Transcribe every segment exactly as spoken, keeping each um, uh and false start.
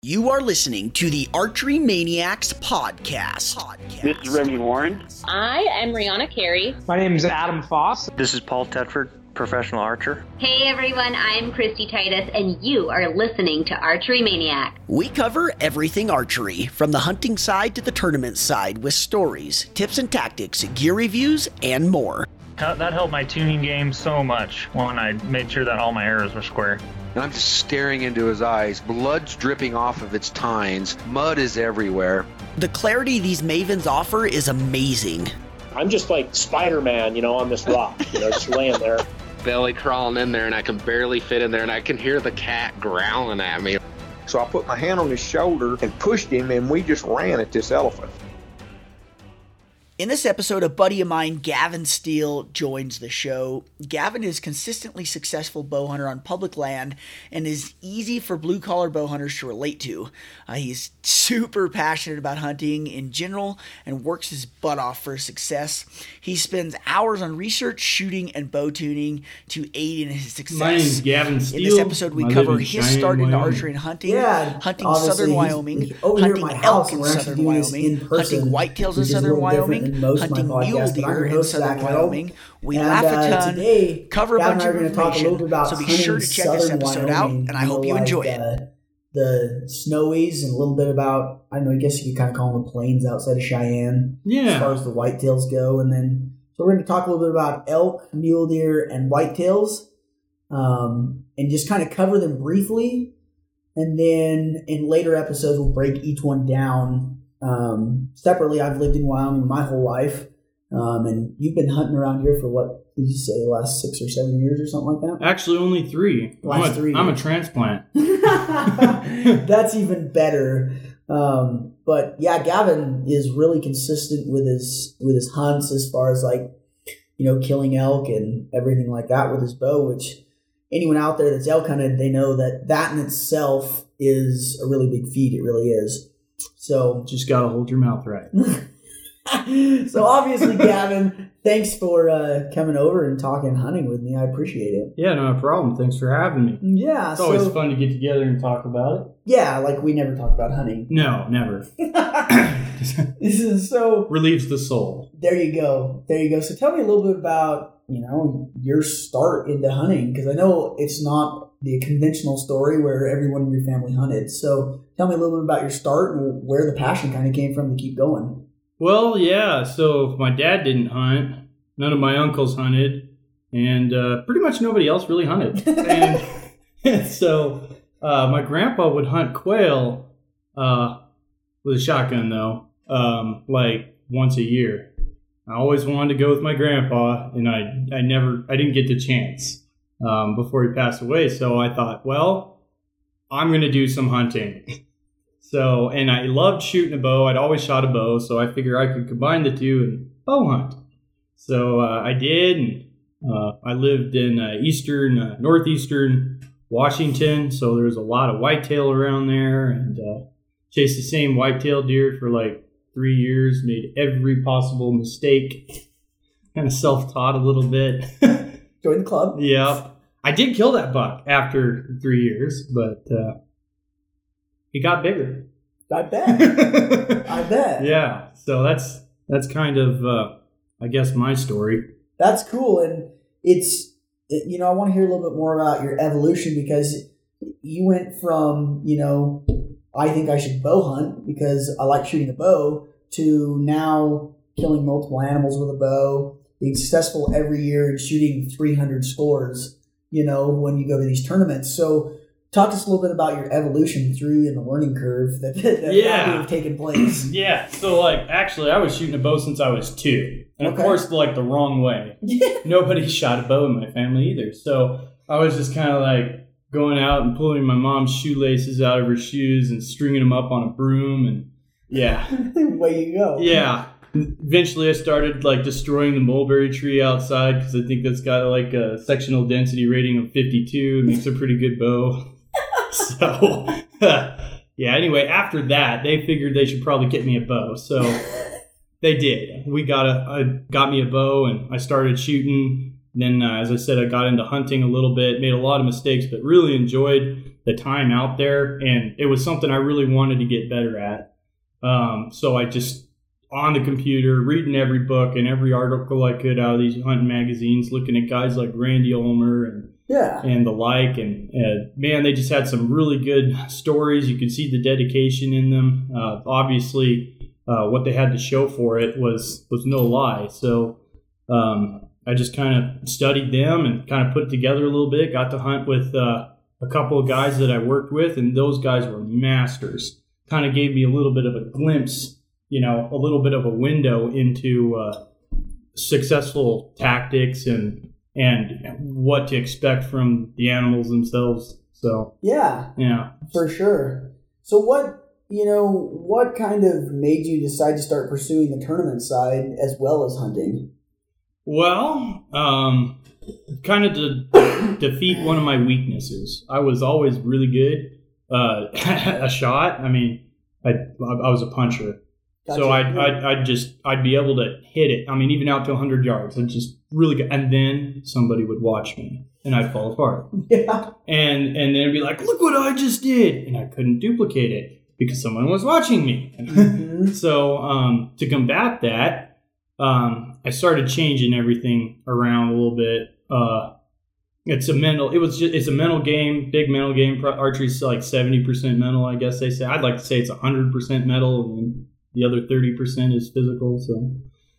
You are listening to the Archery Maniacs podcast. podcast. This is Remy Warren. I am Rihanna Carey. My name is Adam Foss. This is Paul Tedford, professional archer. Hey everyone, I'm Christy Titus, and you are listening to Archery Maniac. We cover everything archery, from the hunting side to the tournament side, with stories, tips and tactics, gear reviews, and more. That helped my tuning game so much when I made sure that all my arrows were square. And I'm just staring into his eyes. Blood's dripping off of its tines. Mud is everywhere. The clarity these mavens offer is amazing. I'm just like Spider-Man, you know, on this rock, you know, just laying there. Belly crawling in there, and I can barely fit in there, and I can hear the cat growling at me. So I put my hand on his shoulder and pushed him, and we just ran at this elephant. In this episode, a buddy of mine, Gavin Steele, joins the show. Gavin is a consistently successful bow hunter on public land and is easy for blue-collar bow hunters to relate to. Uh, he's super passionate about hunting in general and works his butt off for success. He spends hours on research, shooting, and bow tuning to aid in his success. My name's Gavin Steele. In this episode, we I cover his Cheyenne, start into Wyoming. archery and hunting, yeah, hunting southern Wyoming, hunting elk in southern Wyoming, hunting whitetails in southern Wyoming, hunting mule deer in southern Wyoming. We and, laugh a uh, ton, today, cover a Gavin bunch and I of are going to talk a little bit information, about so be hunting sure to check this southern episode Wyoming, out, and I you hope know, you like, enjoy it. Uh, the snowies and a little bit about, I don't know, I guess you could kind of call them the plains outside of Cheyenne, yeah. as far as the whitetails go. And then, so we're going to talk a little bit about elk, mule deer, and whitetails, um, and just kind of cover them briefly. And then in later episodes, we'll break each one down um, separately. I've lived in Wyoming my whole life. Um, and you've been hunting around here for what did you say, the last six or seven years or something like that? Actually, only three. Last I'm a, three. I'm a transplant. That's even better. Um, but yeah, Gavin is really consistent with his with his hunts as far as like, you know, killing elk and everything like that with his bow. Which anyone out there that's elk hunted, they know that that in itself is a really big feat. It really is. So just gotta hold your mouth right. So obviously, Gavin, thanks for uh, coming over and talking hunting with me. I appreciate it. Yeah, no problem. Thanks for having me. Yeah. It's so, always fun to get together and talk about it. Yeah, like we never talk about hunting. No, never. This is so... relieves the soul. There you go. There you go. So tell me a little bit about, you know, your start into hunting, because I know it's not the conventional story where everyone in your family hunted. So tell me a little bit about your start and where the passion kind of came from to keep going. Well, yeah, so my dad didn't hunt. None of my uncles hunted. And uh, pretty much nobody else really hunted. and, and so uh, my grandpa would hunt quail uh, with a shotgun, though, um, like once a year. I always wanted to go with my grandpa, and I, I never, I didn't get the chance um, before he passed away. So I thought, well, I'm going to do some hunting. So, and I loved shooting a bow. I'd always shot a bow, so I figured I could combine the two and bow hunt. So uh, I did, and uh, I lived in uh, eastern, uh, northeastern Washington, so there was a lot of whitetail around there, and uh, chased the same whitetail deer for like three years, made every possible mistake, kind of self-taught a little bit. Join the club. Yeah. I did kill that buck after three years, but... Uh, It got bigger. I bet. I bet. Yeah. So that's that's kind of, uh, I guess, my story. That's cool. And it's, it, you know, I want to hear a little bit more about your evolution, because you went from, you know, I think I should bow hunt because I like shooting a bow, to now killing multiple animals with a bow, being successful every year and shooting three hundred scores, you know, when you go to these tournaments. So, talk to us a little bit about your evolution through in the learning curve that, that yeah. have taken place. Yeah. So, like, actually, I was shooting a bow since I was two. And, okay. Of course, like, the wrong way. Yeah. Nobody shot a bow in my family either. So, I was just kind of, like, going out and pulling my mom's shoelaces out of her shoes and stringing them up on a broom. And, yeah. Way you go. Yeah. Eventually, I started, like, destroying the mulberry tree outside because I think that's got, like, a sectional density rating of fifty-two. It makes a pretty good bow. So, yeah, anyway, after that, they figured they should probably get me a bow. So they did. We got a, a got me a bow, and I started shooting then, uh, as I said, I got into hunting a little bit, made a lot of mistakes, but really enjoyed the time out there. And it was something I really wanted to get better at. Um, so I just, on the computer, reading every book and every article I could out of these hunting magazines, looking at guys like Randy Ulmer and yeah. and the like. And uh, man, they just had some really good stories. You could see the dedication in them. Uh, obviously, uh, what they had to show for it was, was no lie. So um, I just kind of studied them and kind of put it together a little bit. Got to hunt with uh, a couple of guys that I worked with, and those guys were masters. Kind of gave me a little bit of a glimpse, you know, a little bit of a window into uh, successful tactics and and what to expect from the animals themselves. So yeah, yeah, for sure. So what, you know, what kind of made you decide to start pursuing the tournament side as well as hunting? Well, um, kind of to defeat one of my weaknesses. I was always really good uh, a shot. I mean, I I was a puncher. Gotcha. So I'd, I'd, I'd just, I'd be able to hit it. I mean, even out to one hundred yards. I'd just really good. And then somebody would watch me and I'd fall apart. Yeah. And, and then it'd be like, look what I just did. And I couldn't duplicate it because someone was watching me. Mm-hmm. So um, to combat that, um, I started changing everything around a little bit. Uh, it's a mental, it was just, it's a mental game, big mental game. Archery's like seventy percent mental, I guess they say. I'd like to say it's one hundred percent mental, and the other thirty percent is physical. So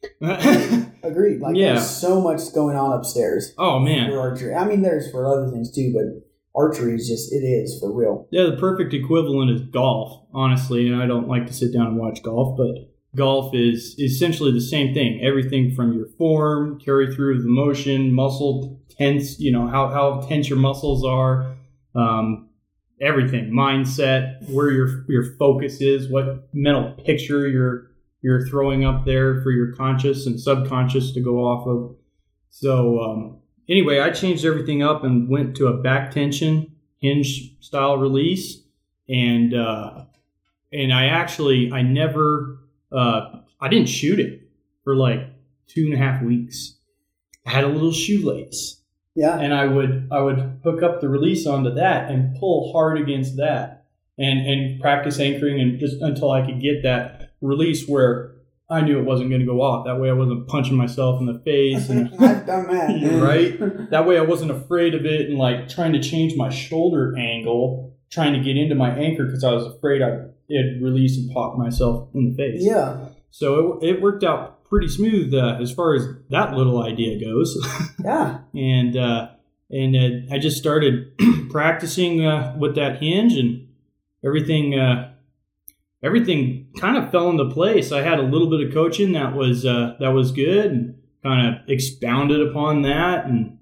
agreed. Like yeah. There's so much going on upstairs. Oh man, for archery. I mean, there's for other things too, but archery is just, it is for real. Yeah, the perfect equivalent is golf, honestly. And I don't like to sit down and watch golf, but golf is essentially the same thing. Everything from your form, carry through the motion, muscle tense, you know, how, how tense your muscles are, um, everything, mindset, where your your focus is, what mental picture you're you're throwing up there for your conscious and subconscious to go off of. So um, anyway, I changed everything up and went to a back tension hinge style release, and uh, and I actually I never uh, I didn't shoot it for like two and a half weeks. I had a little shoelace. Yeah. And I would I would hook up the release onto that and pull hard against that and, and practice anchoring and just until I could get that release where I knew it wasn't going to go off. That way I wasn't punching myself in the face. And, I've done that. Right? That way I wasn't afraid of it and like trying to change my shoulder angle, trying to get into my anchor because I was afraid I'd it'd release and pop myself in the face. Yeah. So it, it worked out pretty smooth uh, as far as that little idea goes. Yeah. and uh, and uh, I just started practicing uh, with that hinge, and everything uh, everything kind of fell into place. I had a little bit of coaching that was uh, that was good, and kind of expounded upon that, and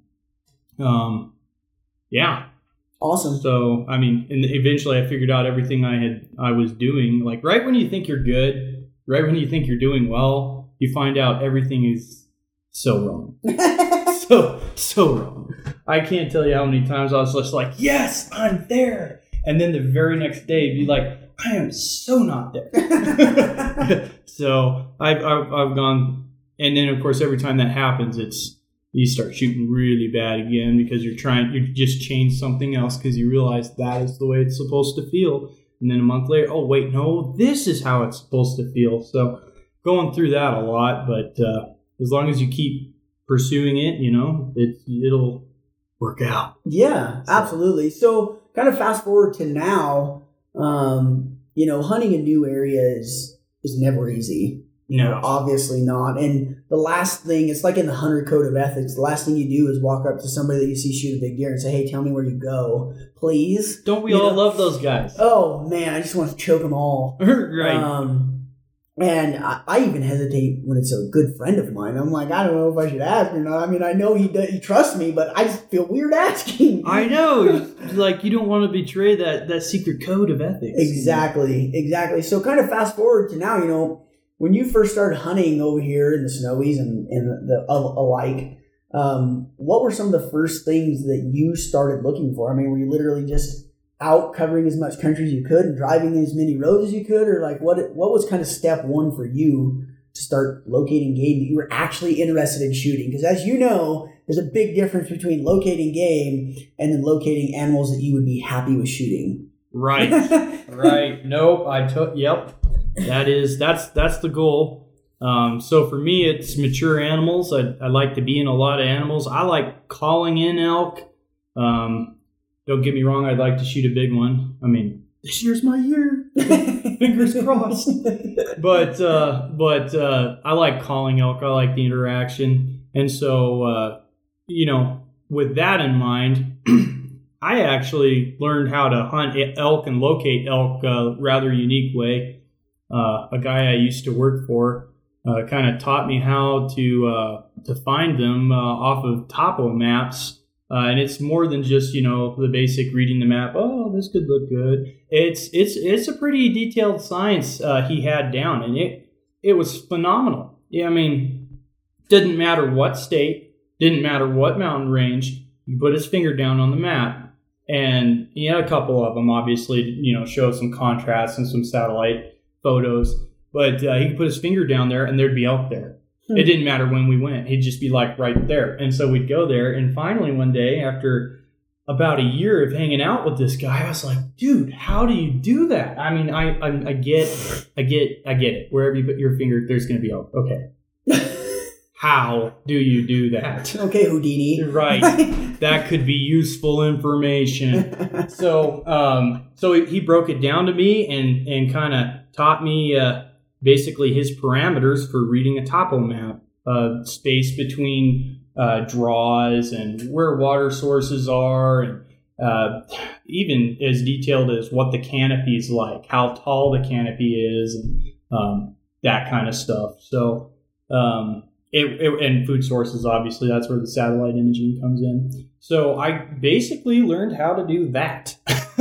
um, yeah. Awesome. So I mean, and eventually I figured out everything I had I was doing. Like right when you think you're good, right when you think you're doing well, you find out everything is so wrong. so, so wrong. I can't tell you how many times I was just like, yes, I'm there. And then the very next day, be like, I am so not there. So I've, I've, I've gone, and then of course, every time that happens, it's, you start shooting really bad again because you're trying, you just change something else because you realize that is the way it's supposed to feel. And then a month later, oh, wait, no, this is how it's supposed to feel. So going through that a lot, but uh, as long as you keep pursuing it, you know, it, it'll work out. Yeah, so. Absolutely. So kind of fast forward to now, um, you know, hunting a new area is, is never easy. No. Obviously not. And the last thing, it's like in the hunter code of ethics, the last thing you do is walk up to somebody that you see shoot a big deer and say, hey, tell me where you go, please. Don't we you all know? love those guys? Oh, man, I just want to choke them all. Right. Um, and I, I even hesitate when it's a good friend of mine. I'm like, I don't know if I should ask or not. I mean, I know he does, he trusts me, but I just feel weird asking. I know. Like, you don't want to betray that, that secret code of ethics. Exactly. Exactly. So kind of fast forward to now, you know, when you first started hunting over here in the Snowies and, and the, the alike, um, what were some of the first things that you started looking for? I mean, were you literally just out covering as much country as you could and driving as many roads as you could? Or like what what was kind of step one for you to start locating game that you were actually interested in shooting? Because as you know, there's a big difference between locating game and then locating animals that you would be happy with shooting. Right, right. Nope, I took. Yep, that is that's that's the goal. Um, so for me, it's mature animals. I, I like to be in a lot of animals. I like calling in elk. Um, don't get me wrong. I'd like to shoot a big one. I mean, this year's my year. Fingers crossed. But uh, but uh, I like calling elk. I like the interaction, and so uh, you know, with that in mind. I actually learned how to hunt elk and locate elk a rather unique way. Uh, a guy I used to work for uh, kind of taught me how to uh, to find them uh, off of topo maps, uh, and it's more than just you know the basic reading the map. Oh, this could look good. It's it's it's a pretty detailed science uh, he had down, and it it was phenomenal. Yeah, I mean, didn't matter what state, didn't matter what mountain range. He put his finger down on the map. And he had a couple of them, obviously, you know, show some contrast and some satellite photos. But uh, he could put his finger down there and there'd be elk there. Hmm. It didn't matter when we went. He'd just be like right there. And so we'd go there. And finally one day, after about a year of hanging out with this guy, I was like, dude, how do you do that? I mean, I I, I get, I get, I get it. Wherever you put your finger, there's going to be elk. Okay. How do you do that? Okay, Houdini. Right. That could be useful information. So um, so he broke it down to me and, and kind of taught me uh, basically his parameters for reading a topo map. Uh, space between uh, draws and where water sources are. And uh, even as detailed as what the canopy is like, how tall the canopy is, and um, that kind of stuff. So... Um, It, it, and food sources, obviously, that's where the satellite imaging comes in. So I basically learned how to do that.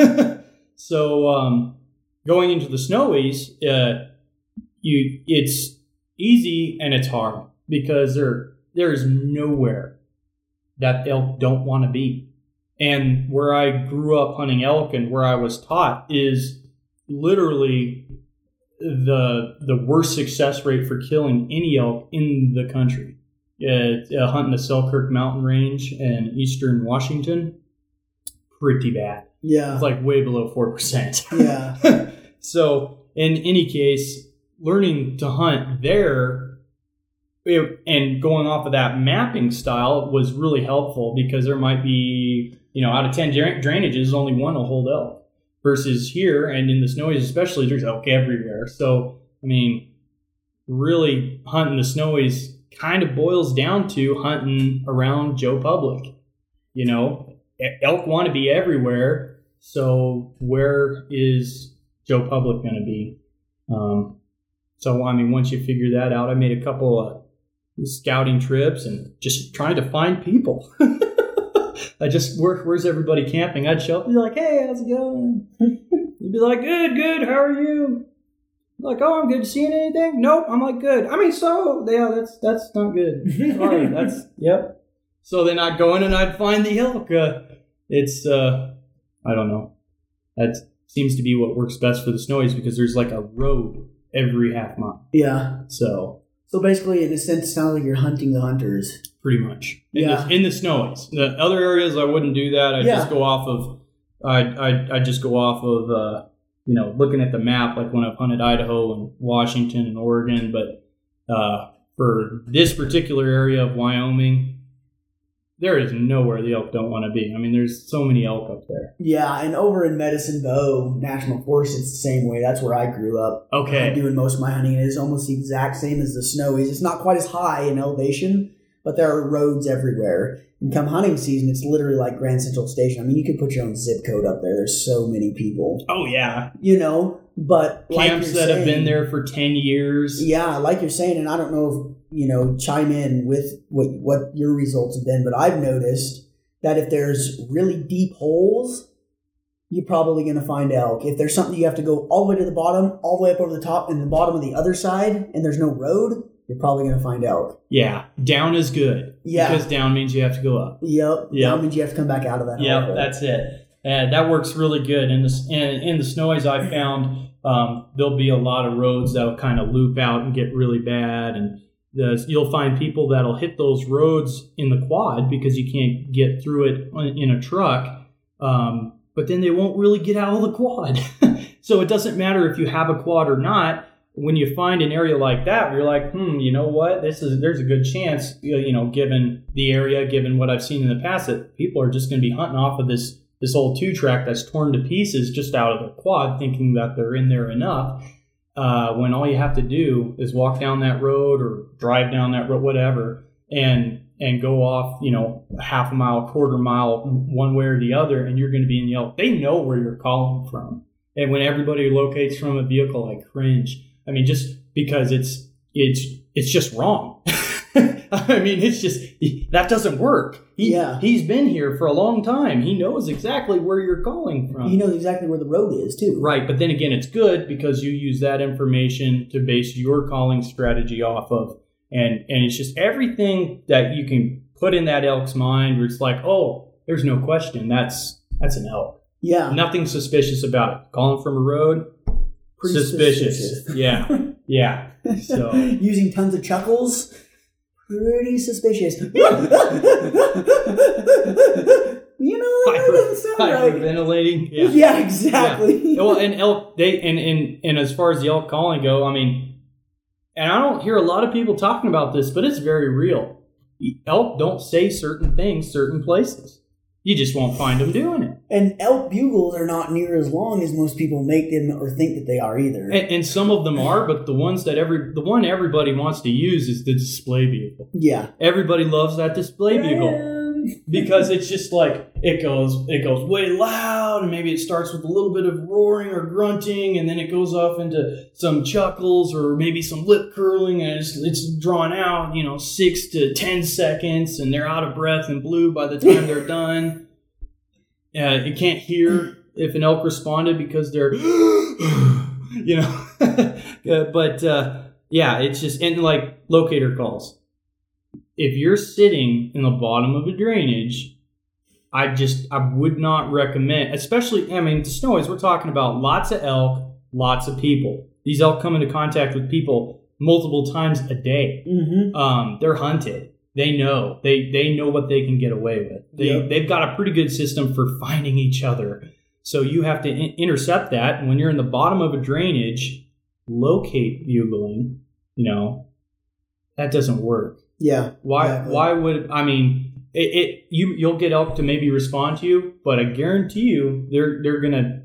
So um, going into the snowies, uh, you it's easy and it's hard because there there is nowhere that elk don't want to be. And where I grew up hunting elk and where I was taught is literally the the worst success rate for killing any elk in the country. Uh, uh, hunting the Selkirk Mountain Range in eastern Washington, pretty bad. Yeah. It's like way below four percent. Yeah. So in any case, learning to hunt there it, and going off of that mapping style was really helpful because there might be, you know, out of ten dra- drainages, only one will hold elk. Versus here and in the snowies especially, there's elk everywhere. So, I mean, really hunting the snowies kind of boils down to hunting around Joe Public. You know, elk want to be everywhere. So where is Joe Public going to be? Um, so, I mean, once you figure that out, I made a couple of scouting trips and just trying to find people. I just, where, where's everybody camping? I'd show up and be like, hey, how's it going? You'd be like, good, good, how are you? Like, oh, I'm good. Seeing anything? Nope. I'm like, good. I mean, so, yeah, that's that's not good. Sorry, that's, yep. So then I'd go in and I'd find the elk. Uh, it's, uh, I don't know. That seems to be what works best for the snowies because there's like a road every half mile. Yeah. So. So basically, in a sense, it sounds like you're hunting the hunters. Pretty much. In, yeah. the, in the snowies. The other areas, I wouldn't do that. I'd yeah. just go off of, I'd, I'd, I'd just go off of, uh, you know, looking at the map, like when I've hunted Idaho and Washington and Oregon. But uh, for this particular area of Wyoming, there is nowhere the elk don't want to be. I mean, there's so many elk up there. Yeah, and over in Medicine Bow National Forest, it's the same way. That's where I grew up. Okay. I'm doing most of my hunting. It is almost the exact same as the snowies. It's not quite as high in elevation, but there are roads everywhere. And come hunting season, it's literally like Grand Central Station. I mean, you could put your own zip code up there. There's so many people. Oh, yeah. You know, but like camps you're that saying, have been there for ten years. Yeah, like you're saying, and I don't know if, you know, chime in with what, what your results have been, but I've noticed that if there's really deep holes, you're probably going to find elk. If there's something you have to go all the way to the bottom, all the way up over the top, and the bottom of the other side, and there's no road, you're probably going to find elk. Yeah, down is good. Yeah. Because down means you have to go up. Yep. Yep. Down means you have to come back out of that. Yep, hole. that's it. And that works really good. In the, in, in the snowies, I found um, there'll be a lot of roads that'll kind of loop out and get really bad, and The, you'll find people that'll hit those roads in the quad because you can't get through it in a truck, um, but then they won't really get out of the quad. So it doesn't matter if you have a quad or not. When you find an area like that, you're like, hmm, you know what? This is there's a good chance, you know, given the area, given what I've seen in the past, that people are just going to be hunting off of this this old two track that's torn to pieces just out of the quad, thinking that they're in there enough. Uh, when all you have to do is walk down that road or drive down that road, whatever, and and go off, you know, a half a mile, quarter mile, one way or the other, and you're going to be in the elk. They know where you're calling from, and when everybody locates from a vehicle, I cringe. I mean, just because it's it's it's just wrong. I mean, it's just that doesn't work. He, yeah, he's been here for a long time. He knows exactly where you're calling from. He knows exactly where the road is too. Right, but then again, it's good because you use that information to base your calling strategy off of, and and it's just everything that you can put in that elk's mind, where it's like, oh, there's no question, that's that's an elk. Yeah, nothing suspicious about it. Calling from a road. Pretty Suspicious. suspicious. Yeah. Yeah. So using tons of chuckles. Pretty suspicious. You know, that doesn't sound right. Hyperventilating. Yeah. Yeah, exactly. Yeah. Well, and elk, they and, and and as far as the elk calling go, I mean, and I don't hear a lot of people talking about this, but it's very real. Elk don't say certain things certain places. You just won't find them doing it. And elk bugles are not near as long as most people make them or think that they are either. And, and some of them are, but the ones that every the one everybody wants to use is the display bugle. Yeah, everybody loves that display bugle because it's just like it goes it goes way loud, and maybe it starts with a little bit of roaring or grunting, and then it goes off into some chuckles or maybe some lip curling, and it's, it's drawn out, you know, six to ten seconds, and they're out of breath and blue by the time they're done. Uh, you can't hear if an elk responded because they're, you know, uh, but uh, yeah, it's just, and like locator calls. If you're sitting in the bottom of a drainage, I just, I would not recommend, especially, I mean, the Snowies, we're talking about lots of elk, lots of people. These elk come into contact with people multiple times a day. Mm-hmm. Um, they're hunted. They know. They they know what they can get away with. They, yep. They've got a pretty good system for finding each other. So you have to in- intercept that. And when you're in the bottom of a drainage, locate bugling, you know, that doesn't work. Yeah. Why exactly. Why would, I mean, it, it you, you'll get elk to maybe respond to you, but I guarantee you they're, they're going to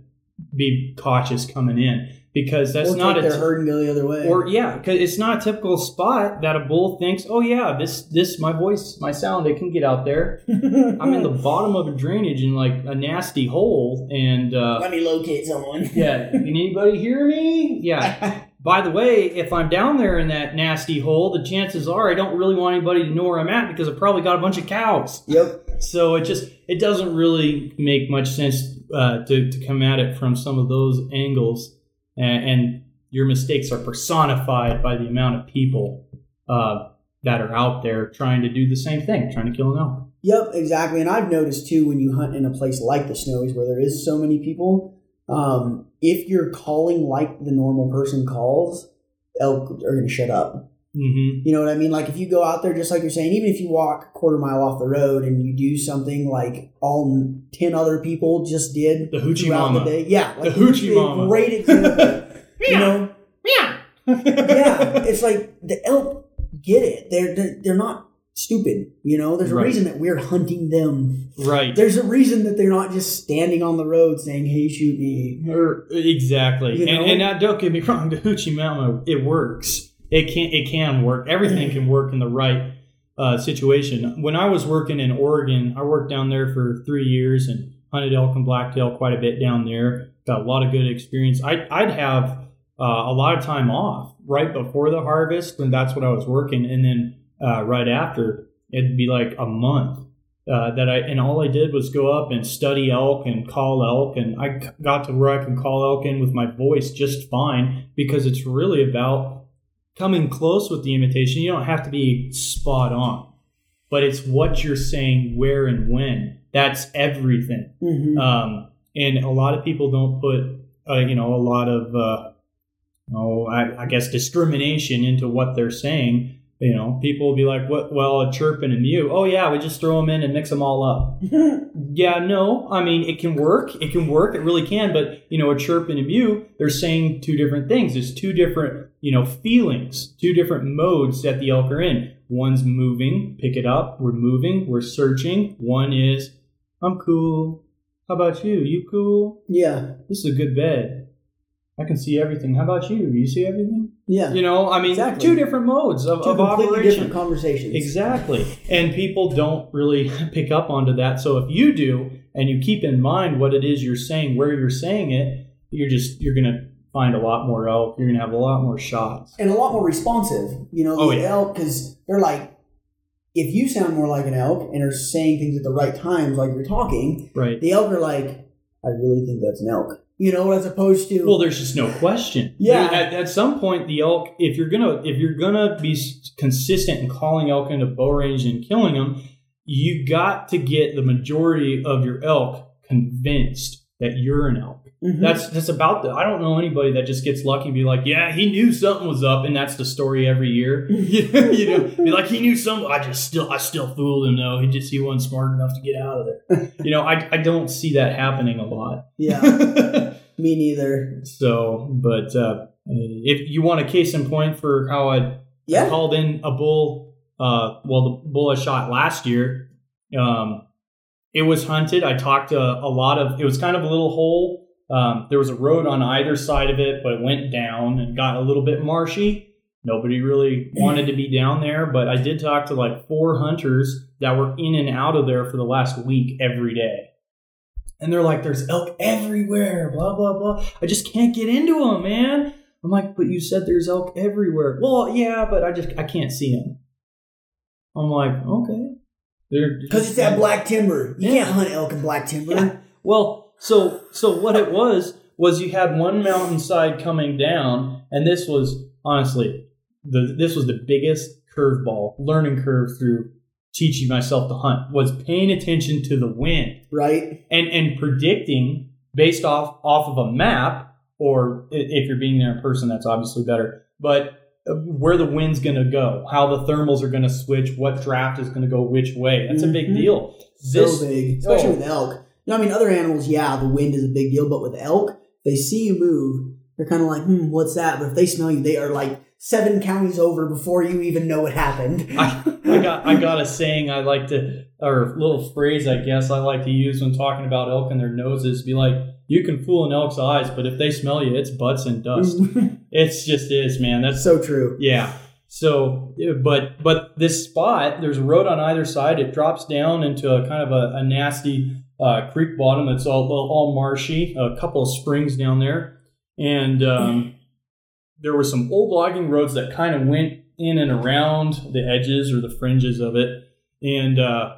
be cautious coming in. Because that's or not take a their herd and go the other way. Or yeah, because it's not a typical spot that a bull thinks, oh yeah, this this my voice, my sound, it can get out there. I'm in the bottom of a drainage in like a nasty hole, and uh, let me locate someone. Yeah, can anybody hear me? Yeah. By the way, if I'm down there in that nasty hole, the chances are I don't really want anybody to know where I'm at because I probably got a bunch of cows. Yep. So it just it doesn't really make much sense uh, to to come at it from some of those angles. And your mistakes are personified by the amount of people uh, that are out there trying to do the same thing, trying to kill an elk. Yep, exactly. And I've noticed, too, when you hunt in a place like the Snowies where there is so many people, um, if you're calling like the normal person calls, elk are going to shut up. Mm-hmm. You know what I mean? Like if you go out there, just like you're saying, even if you walk a quarter mile off the road and you do something like all ten other people just did the hoochie throughout mama. the day. Yeah. Like the hoochie mama. Great example. You know? Yeah. Yeah. It's like the elk get it. They're, they're, they're not stupid. You know, there's a right. reason that we're hunting them. Right. There's a reason that they're not just standing on the road saying, hey, shoot me. Or, exactly. You know? And, and now, don't get me wrong, the hoochie mama, it works. It can it can work. Everything can work in the right uh, situation. When I was working in Oregon, I worked down there for three years and hunted elk and blacktail quite a bit down there. Got a lot of good experience. I, I'd have uh, a lot of time off right before the harvest, and that's what I was working. And then uh, right after, it'd be like a month uh, that I and all I did was go up and study elk and call elk, and I got to where I can call elk in with my voice just fine because it's really about coming close with the imitation. You don't have to be spot on, but it's what you're saying, where and when. That's everything. Mm-hmm. Um, and a lot of people don't put, uh, you know, a lot of, uh, oh, I, I guess discrimination into what they're saying. You know, people will be like, "What? Well, a chirp and a mew. Oh yeah, we just throw them in and mix them all up." Yeah, no, I mean it can work. It can work. It really can. But you know, a chirp and a mew, they're saying two different things. There's two different, you know, feelings, two different modes that the elk are in. One's moving, pick it up. We're moving. We're searching. One is, I'm cool. How about you? You cool? Yeah. This is a good bed. I can see everything. How about you? You see everything? Yeah. You know, I mean, exactly. two different modes of, two of completely operation. different conversations. Exactly. And people don't really pick up onto that. So if you do, and you keep in mind what it is you're saying, where you're saying it, you're just, you're going to find a lot more elk. You're going to have a lot more shots. And a lot more responsive. You know, the oh, yeah. elk, because they're like, if you sound more like an elk and are saying things at the right times, like you're talking, right. the elk are like, I really think that's an elk. You know, as opposed to well, there's just no question. Yeah. At, at some point, the elk, if you're gonna if you're gonna be consistent in calling elk into bow range and killing them, you got to get the majority of your elk convinced that you're an elk. Mm-hmm. That's that's about the. I don't know anybody that just gets lucky and be like, yeah, he knew something was up, and that's the story every year. you know, be like, he knew something. I just still I still fooled him though. He just he wasn't smart enough to get out of there. You know, I I don't see that happening a lot. Yeah, me neither. So, but uh, if you want a case in point for how I, yeah. I called in a bull, uh, well, the bull I shot last year, um, it was hunted. I talked to a lot of. It was kind of a little hole. Um, there was a road on either side of it, but it went down and got a little bit marshy. Nobody really wanted to be down there, but I did talk to like four hunters that were in and out of there for the last week every day. And they're like, there's elk everywhere, blah, blah, blah. I just can't get into them, man. I'm like, but you said there's elk everywhere. Well, yeah, but I just, I can't see them. I'm like, okay. Because it's that black timber. You yeah. can't hunt elk in black timber. Yeah. Well, So so what it was, was you had one mountainside coming down, and this was, honestly, the this was the biggest curveball, learning curve through teaching myself to hunt, was paying attention to the wind. Right. And and predicting, based off, off of a map, or if you're being there in person, that's obviously better, but where the wind's going to go, how the thermals are going to switch, what draft is going to go which way. That's mm-hmm. a big deal. So this, big, especially oh, with elk. I mean, other animals, yeah, the wind is a big deal, but with elk, they see you move, they're kind of like, hmm, what's that? But if they smell you, they are like seven counties over before you even know what happened. I, I got I got a saying I like to, or a little phrase I guess I like to use when talking about elk and their noses, be like, you can fool an elk's eyes, but if they smell you, it's butts and dust. It's just is, man. That's so true. Yeah. So, but but this spot, there's a road on either side. It drops down into a kind of a, a nasty Uh, creek bottom that's all all marshy, a couple of springs down there, and um, there were some old logging roads that kind of went in and around the edges or the fringes of it, and uh,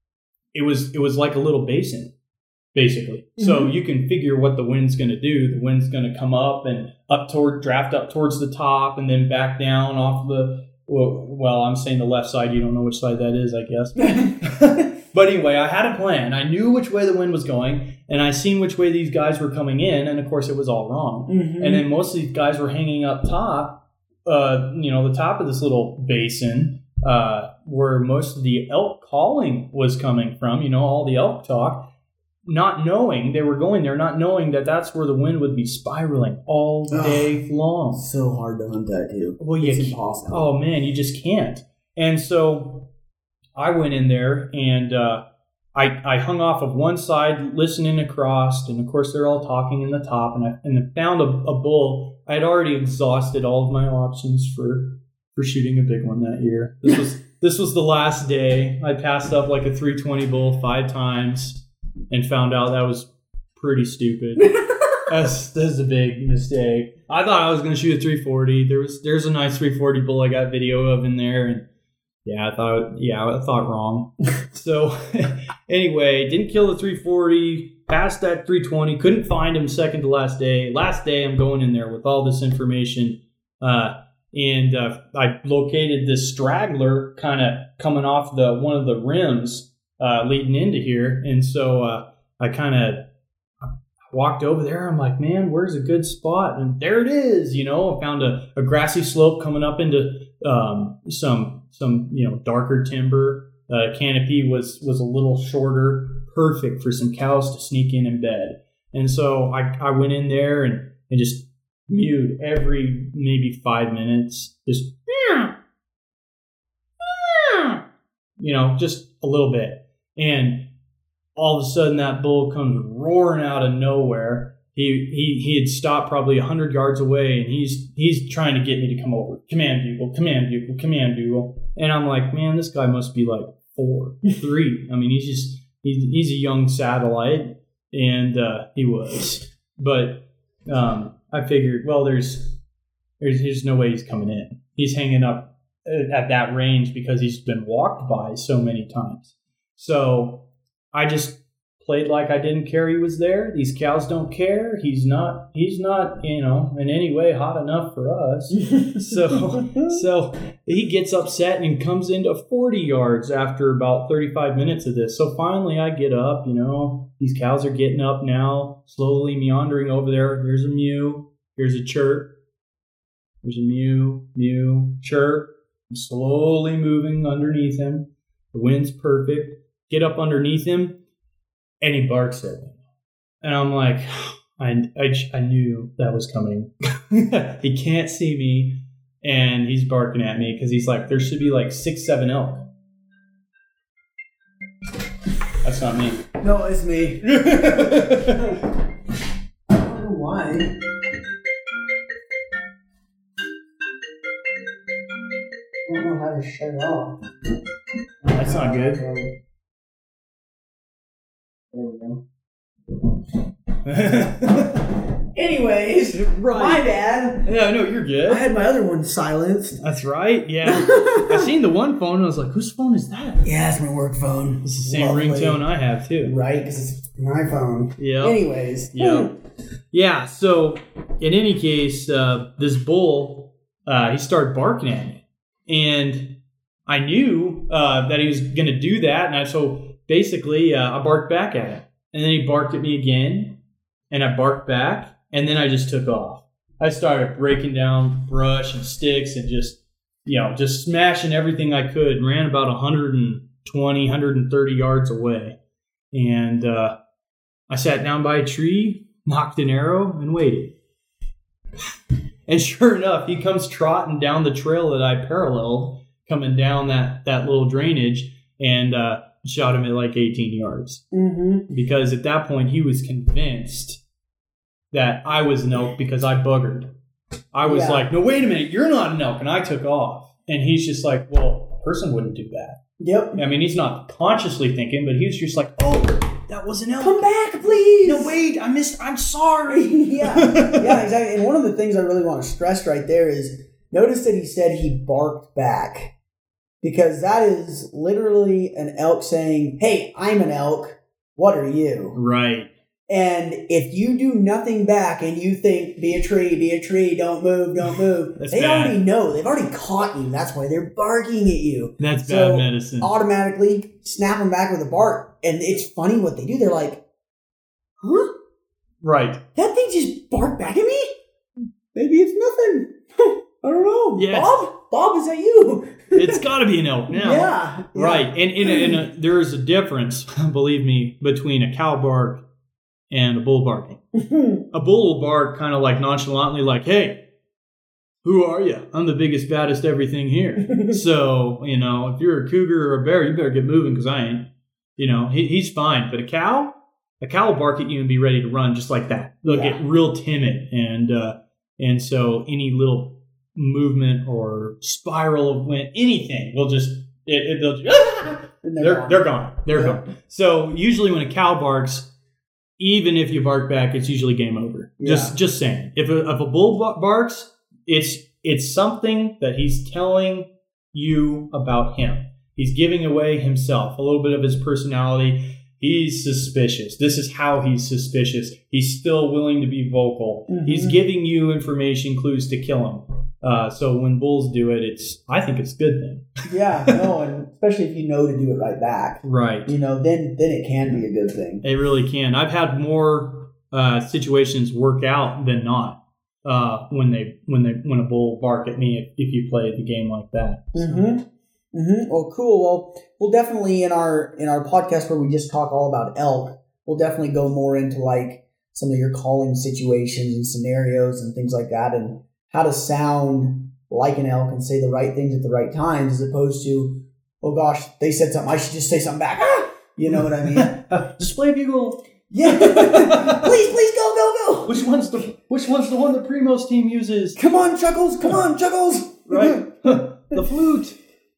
it was it was like a little basin, basically. Mm-hmm. So you can figure what the wind's going to do. The wind's going to come up and up toward draft up towards the top, and then back down off the. Well, well, I'm saying the left side. You don't know which side that is, I guess. But anyway, I had a plan. I knew which way the wind was going, and I seen which way these guys were coming in, and of course it was all wrong. Mm-hmm. And then most of these guys were hanging up top, uh, you know, the top of this little basin, uh, where most of the elk calling was coming from, you know, all the elk talk, not knowing they were going there, not knowing that that's where the wind would be spiraling all day Ugh, long. So hard to hunt that, too. Well, it's impossible. Oh, man, you just can't. And so I went in there and uh, I I hung off of one side, listening across, and of course they're all talking in the top. And I and I found a, a bull. I had already exhausted all of my options for for shooting a big one that year. This was this was the last day. I passed up like a three twenty bull five times and found out that was pretty stupid. That's that's a big mistake. I thought I was going to shoot a three forty. There was there's a nice three forty bull I got video of in there, and yeah, I thought yeah I thought wrong. So anyway, didn't kill the three forty. Passed that three twenty. Couldn't find him second to last day. Last day, I'm going in there with all this information, uh, and uh, I located this straggler kind of coming off the one of the rims uh, leading into here, and so uh, I kind of walked over there. I'm like, man, where's a good spot? And there it is. You know, I found a, a grassy slope coming up into um, some some you know darker timber. Uh, canopy was was a little shorter, perfect for some cows to sneak in and bed. And so I, I went in there and, and just mewed every maybe five minutes, just you know, just a little bit. And all of a sudden that bull comes roaring out of nowhere. He he he had stopped probably a hundred yards away, and he's he's trying to get me to come over. Command bugle, command bugle, command bugle. And I'm like, man, this guy must be like four, three. I mean, he's just he's he's a young satellite, and uh, he was. But um, I figured, well, there's there's there's no way he's coming in. He's hanging up at that range because he's been walked by so many times. So I just played like I didn't care he was there. These cows don't care. He's not, he's not, you know, in any way hot enough for us. so, so he gets upset and comes into forty yards after about thirty-five minutes of this. So finally I get up, you know, these cows are getting up now, slowly meandering over there. There's a mew. Here's a chirp. There's a mew, mew, chirp. I'm slowly moving underneath him. The wind's perfect. Get up underneath him. And he barks at me. And I'm like, I, I, I knew that was coming. He can't see me. And he's barking at me because he's like, there should be like six, seven elk. That's not me. No, it's me. I don't know why. I don't know how to shut it off. That's not good. There we go. Anyways, right. My bad. Yeah, no, you're good. I had my other one silenced. That's right. Yeah. I seen the one phone and I was like, whose phone is that? Yeah, it's my work phone. It's the same Lovely. ringtone I have too. Right, because it's my phone. Yeah. Anyways. Yeah. Yeah. So in any case, uh, this bull, uh, he started barking at me, and I knew uh, that he was going to do that, and I so. Basically, uh, I barked back at him. And then he barked at me again. And I barked back. And then I just took off. I started breaking down brush and sticks and just, you know, just smashing everything I could. And ran about one hundred twenty, one hundred thirty yards away. And uh, I sat down by a tree, knocked an arrow, and waited. And sure enough, he comes trotting down the trail that I paralleled, coming down that, that little drainage. And, uh, shot him at like eighteen yards. Mm-hmm. Because at that point, he was convinced that I was an elk because I buggered. I was yeah. like, no, wait a minute, you're not an elk. And I took off. And he's just like, well, a person wouldn't do that. Yep. I mean, he's not consciously thinking, but he was just like, oh, that was an elk. Come back, please. No, wait, I missed, I'm sorry. yeah. Yeah, exactly. And one of the things I really want to stress right there is, notice that he said he barked back. Because that is literally an elk saying, hey, I'm an elk. What are you? Right. And if you do nothing back and you think, be a tree, be a tree, don't move, don't move, they bad. already know. They've already caught you. That's why they're barking at you. That's so bad medicine. Automatically snap them back with a bark. And it's funny what they do. They're like, huh? Right. That thing just barked back at me? Maybe it's nothing. I don't know. Yes. Bob? Bob, is that you? It's got to be an elk now. Yeah. yeah. Right. And, and, and a, there is a difference, believe me, between a cow bark and a bull barking. A bull will bark kind of like nonchalantly, like, hey, who are you? I'm the biggest, baddest everything here. So, you know, if you're a cougar or a bear, you better get moving because I ain't. You know, he, he's fine. But a cow, a cow will bark at you and be ready to run just like that. They'll yeah. get real timid. And, uh, and so any little movement or spiral of wind, anything will just it, it they'll just, ah! they're they're gone. They're gone. They're yeah. gone. So usually when a cow barks, even if you bark back, it's usually game over. Yeah. Just just saying. If a, if a bull barks, it's it's something that he's telling you about him. He's giving away himself, a little bit of his personality. He's suspicious. This is how he's suspicious. He's still willing to be vocal. Mm-hmm. He's giving you information, clues to kill him. Uh, so when bulls do it, it's I think it's a good thing. Yeah, no, and especially if you know to do it right back. Right. You know, then then it can be a good thing. It really can. I've had more uh, situations work out than not. uh, when they when they when a bull bark at me if, if you play the game like that. So. Mm-hmm. Mm-hmm. Well, cool. Well, we'll definitely in our in our podcast where we just talk all about elk, we'll definitely go more into like some of your calling situations and scenarios and things like that, and how to sound like an elk and say the right things at the right times, as opposed to, oh gosh, they said something, I should just say something back. Ah! You know what I mean? Display bugle. Yeah. please, please go, go, go. Which one's the Which one's the one the Primos team uses? Come on, Chuckles. Come on, Chuckles. Right. The flute.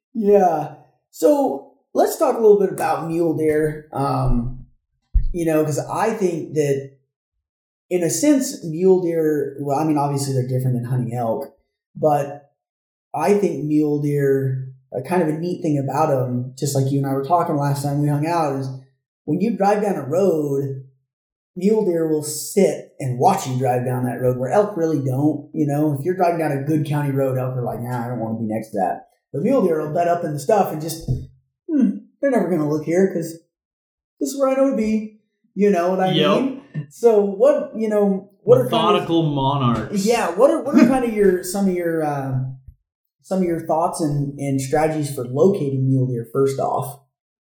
Yeah. So let's talk a little bit about mule deer. Um, you know, because I think that in a sense, mule deer, well, I mean, obviously they're different than hunting elk, but I think mule deer, uh, kind of a neat thing about them, just like you and I were talking last time we hung out, is when you drive down a road, mule deer will sit and watch you drive down that road, where elk really don't. You know, if you're driving down a good county road, elk are like, nah, I don't want to be next to that. But mule deer will bed up in the stuff and just, hmm, they're never going to look here because this is where I know to be. You know what I yep. mean? So what, you know, what methodical are kind of, monarchs? Yeah. What are what are kind of your some of your uh, some of your thoughts and, and strategies for locating mule deer? First off.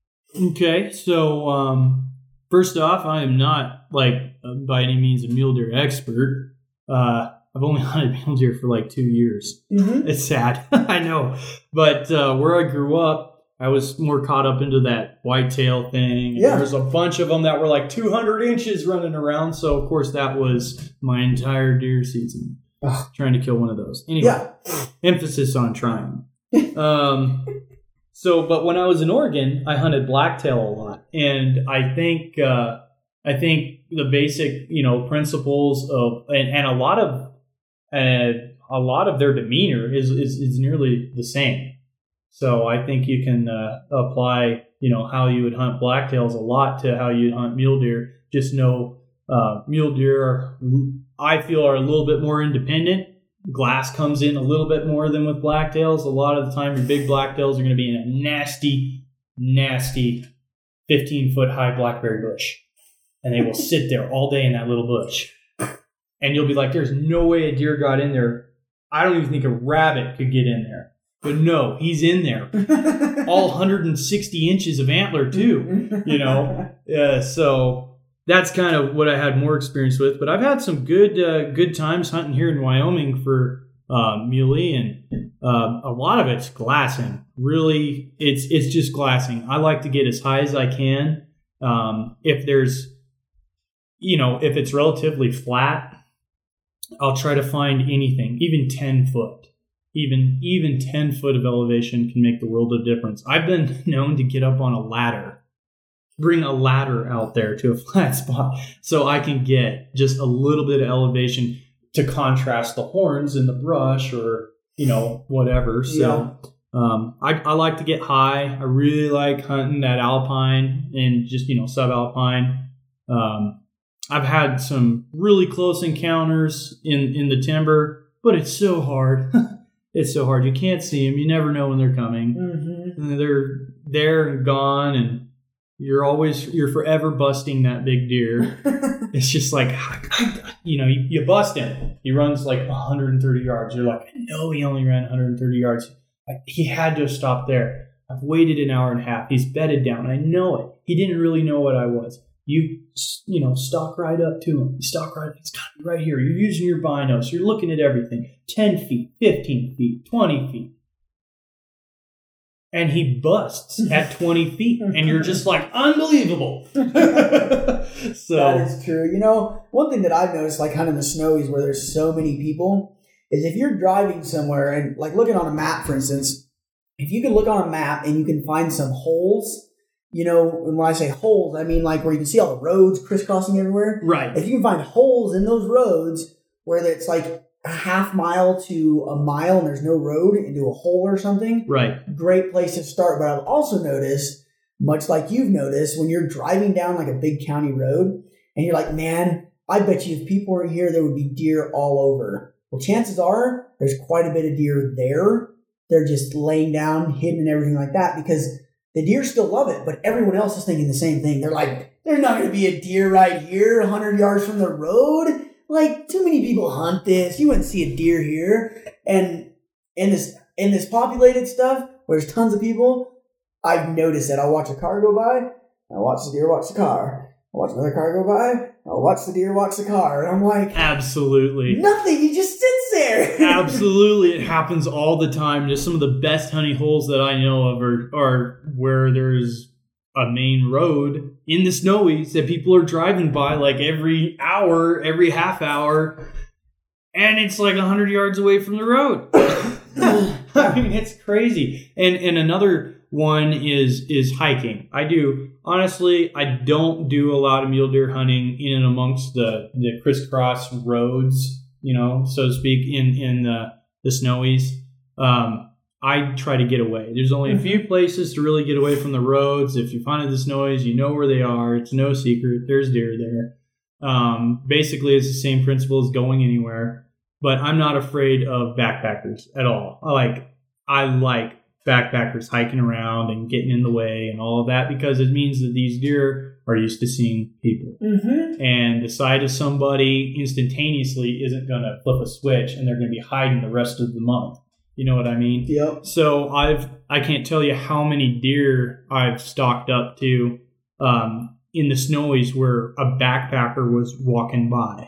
Okay, so um, first off, I am not like by any means a mule deer expert. Uh, I've only hunted mule deer for like two years. Mm-hmm. It's sad, I know, but uh, where I grew up, I was more caught up into that whitetail thing. Yeah. There was a bunch of them that were like two hundred inches running around. So, of course, that was my entire deer season. Ugh, trying to kill one of those. Anyway, yeah. Emphasis on trying. um, so, but when I was in Oregon, I hunted blacktail a lot. And I think, uh, I think the basic, you know, principles of, and, and a lot of, uh, a lot of their demeanor is, is, is nearly the same. So I think you can uh, apply, you know, how you would hunt blacktails a lot to how you hunt mule deer. Just know uh, mule deer, are, I feel, are a little bit more independent. Glass comes in a little bit more than with blacktails. A lot of the time, your big blacktails are going to be in a nasty, nasty fifteen-foot high blackberry bush. And they will sit there all day in that little bush. And you'll be like, there's no way a deer got in there. I don't even think a rabbit could get in there. But no, he's in there. All one hundred sixty inches of antler, too, you know. Uh, so that's kind of what I had more experience with. But I've had some good uh, good times hunting here in Wyoming for uh, muley, and uh, a lot of it's glassing. Really, it's it's just glassing. I like to get as high as I can. Um, if there's, you know, if it's relatively flat, I'll try to find anything, even ten foot. Even even ten foot of elevation can make the world of difference. I've been known to get up on a ladder, bring a ladder out there to a flat spot so I can get just a little bit of elevation to contrast the horns in the brush or, you know, whatever. So yeah. um, I, I like to get high. I really like hunting that alpine and just, you know, subalpine. Um, I've had some really close encounters in, in the timber, but it's so hard. It's so hard. You can't see them. You never know when they're coming. Mm-hmm. They're there and gone, and you're always, you're forever busting that big deer. It's just like, you know, you, you bust him. He runs like one hundred thirty yards. You're like, no, he only ran one hundred thirty yards. He had to have stopped there. I've waited an hour and a half. He's bedded down. I know it. He didn't really know what I was. You, you know, stalk right up to him. You stalk right, it's got to be right here. You're using your binos. You're looking at everything. ten feet, fifteen feet, twenty feet. And he busts at twenty feet. And you're just like, unbelievable. So that is true. You know, one thing that I've noticed, like kind of in the snowies where there's so many people, is if you're driving somewhere and like looking on a map, for instance, if you can look on a map and you can find some holes. You know, when I say holes, I mean like where you can see all the roads crisscrossing everywhere. Right. If you can find holes in those roads where it's like a half mile to a mile and there's no road into a hole or something. Right. Great place to start. But I've also noticed, much like you've noticed, when you're driving down like a big county road and you're like, man, I bet you if people were here, there would be deer all over. Well, chances are there's quite a bit of deer there. They're just laying down, hidden and everything like that because the deer still love it, but everyone else is thinking the same thing. They're like, there's not going to be a deer right here one hundred yards from the road. like, too many people hunt this. You wouldn't see a deer here. And in this in this populated stuff, where there's tons of people, I've noticed that I'll watch a car go by, I'll watch the deer watch the car. I'll watch another car go by, I'll watch the deer watch the car. And I'm like, absolutely. Nothing, he just sits there. Absolutely. It happens all the time. Just some of the best hunting holes that I know of are, are where there's a main road in the snowies that people are driving by like every hour, every half hour, and it's like one hundred yards away from the road. I mean, it's crazy. And and another one is is hiking. I do, honestly, I don't do a lot of mule deer hunting in and amongst the, the crisscross roads, you know, so to speak, in, in the, the snowies. Um, I try to get away. There's only a few places to really get away from the roads. If you find the snowies, you know where they are. It's no secret. There's deer there. Um, basically, it's the same principle as going anywhere. But I'm not afraid of backpackers at all. I like I like backpackers hiking around and getting in the way and all of that because it means that these deer are used to seeing people. Mm-hmm. And the sight of somebody instantaneously isn't going to flip a switch and they're going to be hiding the rest of the month. You know what I mean? Yep. So I've I can't tell you how many deer I've stalked up to um, in the snowies where a backpacker was walking by,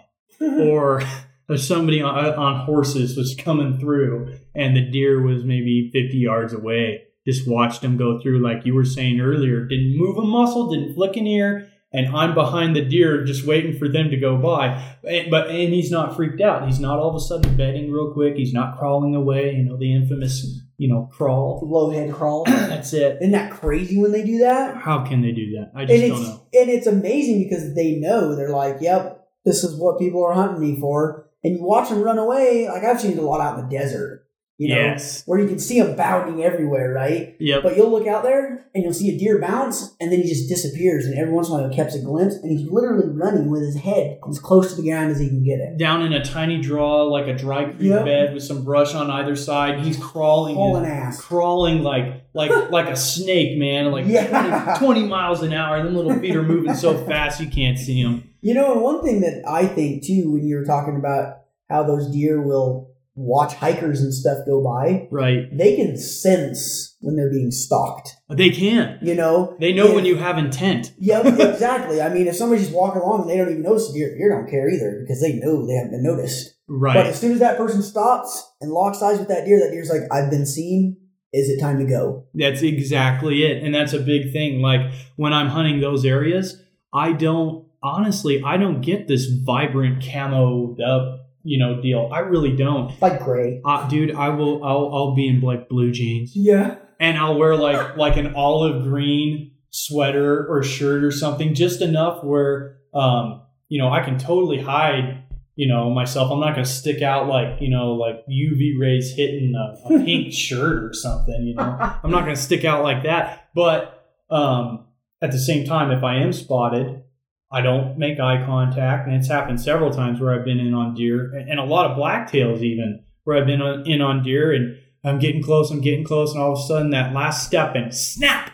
or somebody on, on horses was coming through, and the deer was maybe fifty yards away. Just watched him go through, like you were saying earlier. Didn't move a muscle, didn't flick an ear. And I'm behind the deer just waiting for them to go by. And, but and he's not freaked out. He's not all of a sudden bedding real quick. He's not crawling away. You know, the infamous, you know, crawl. Low head crawl. That's it. Isn't that crazy when they do that? How can they do that? I just and don't it's, know. And it's amazing because they know. They're like, yep, this is what people are hunting me for. And you watch them run away. Like I've seen it a lot out in the desert. You know, yes. Where you can see them bounding everywhere, right? Yep. But you'll look out there and you'll see a deer bounce and then he just disappears. And every once in a while he'll catch a glimpse and he's literally running with his head as close to the ground as he can get it. Down in a tiny draw, like a dry creek yep. bed with some brush on either side. He's crawling. Hauling ass. Crawling like like like a snake, man. Like yeah. twenty, twenty miles an hour. And them little feet are moving so fast you can't see them. You know, and one thing that I think, too, when you were talking about how those deer will watch hikers and stuff go by. Right. They can sense when they're being stalked. They can. You know? They know if, when you have intent. Yeah, exactly. I mean, if somebody's just walking along and they don't even notice the deer, the deer don't care either because they know they haven't been noticed. Right. But as soon as that person stops and locks eyes with that deer, that deer's like, I've been seen. Is it time to go? That's exactly it. And that's a big thing. Like when I'm hunting those areas, I don't, honestly, I don't get this vibrant camoed up, you know, deal. I really don't. Like gray. Uh, dude, I will, I'll, I'll be in like blue jeans. Yeah. And I'll wear like, like an olive green sweater or shirt or something, just enough where, um, you know, I can totally hide, you know, myself. I'm not going to stick out like, you know, like U V rays hitting a, a pink shirt or something, you know. I'm not going to stick out like that. But um, at the same time, if I am spotted, I don't make eye contact. And it's happened several times where I've been in on deer, and a lot of blacktails even, where I've been on, in on deer and I'm getting close, I'm getting close, and all of a sudden that last step and snap.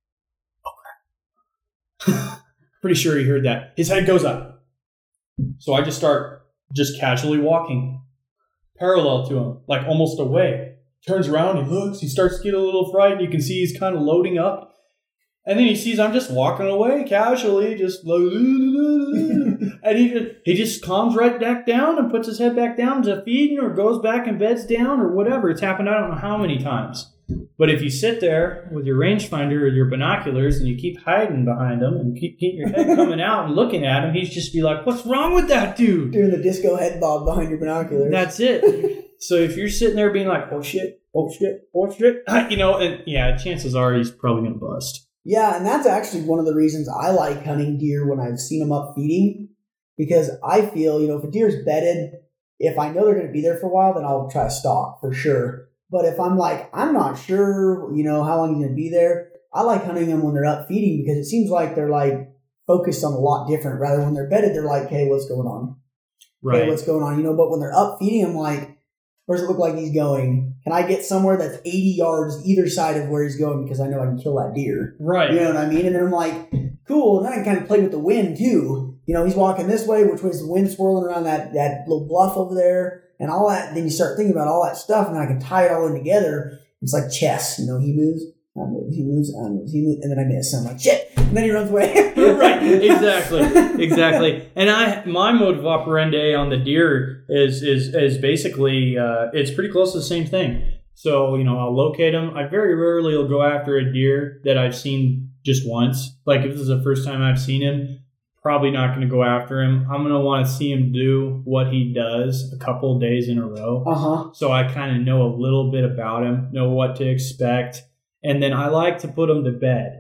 Okay. Pretty sure he heard that. His head goes up. So I just start just casually walking parallel to him, like almost away. Turns around, he looks, he starts to get a little frightened. You can see he's kind of loading up. And then he sees I'm just walking away casually, just and he just, he just calms right back down and puts his head back down to feeding or goes back and beds down or whatever. It's happened I don't know how many times. But if you sit there with your rangefinder or your binoculars and you keep hiding behind him and keep, keep your head coming out and looking at him, he's just be like, what's wrong with that dude? Doing the disco head bob behind your binoculars. That's it. So if you're sitting there being like, oh shit, oh shit, oh shit, you know, and yeah, chances are he's probably going to bust. Yeah, and that's actually one of the reasons I like hunting deer when I've seen them up feeding, because I feel, you know, if a deer's bedded, if I know they're going to be there for a while, then I'll try to stalk for sure. But if I'm like, I'm not sure, you know, how long he's going to be there, I like hunting them when they're up feeding because it seems like they're like focused on a lot different. Rather when they're bedded, they're like, hey, what's going on? Right. Hey, what's going on? You know, but when they're up feeding, I'm like, where does it look like he's going? Can I get somewhere that's eighty yards either side of where he's going because I know I can kill that deer? Right. You know what I mean? And then I'm like, cool. And then I can kind of play with the wind too. you know, he's walking this way, which way's the wind swirling around that, that little bluff over there, and all that. Then you start thinking about all that stuff, and then I can tie it all in together. It's like chess, you know, he moves, I move, he moves, I move, he moves, and then I miss. So I'm like, shit! And then he runs away. Right, exactly, exactly. And I, my mode of operandi on the deer is is is basically, uh, it's pretty close to the same thing. So, you know, I'll locate them. I very rarely will go after a deer that I've seen just once. Like if this is the first time I've seen him, probably not going to go after him. I'm going to want to see him do what he does a couple of days in a row. Uh-huh. So I kind of know a little bit about him, know what to expect. And then I like to put him to bed.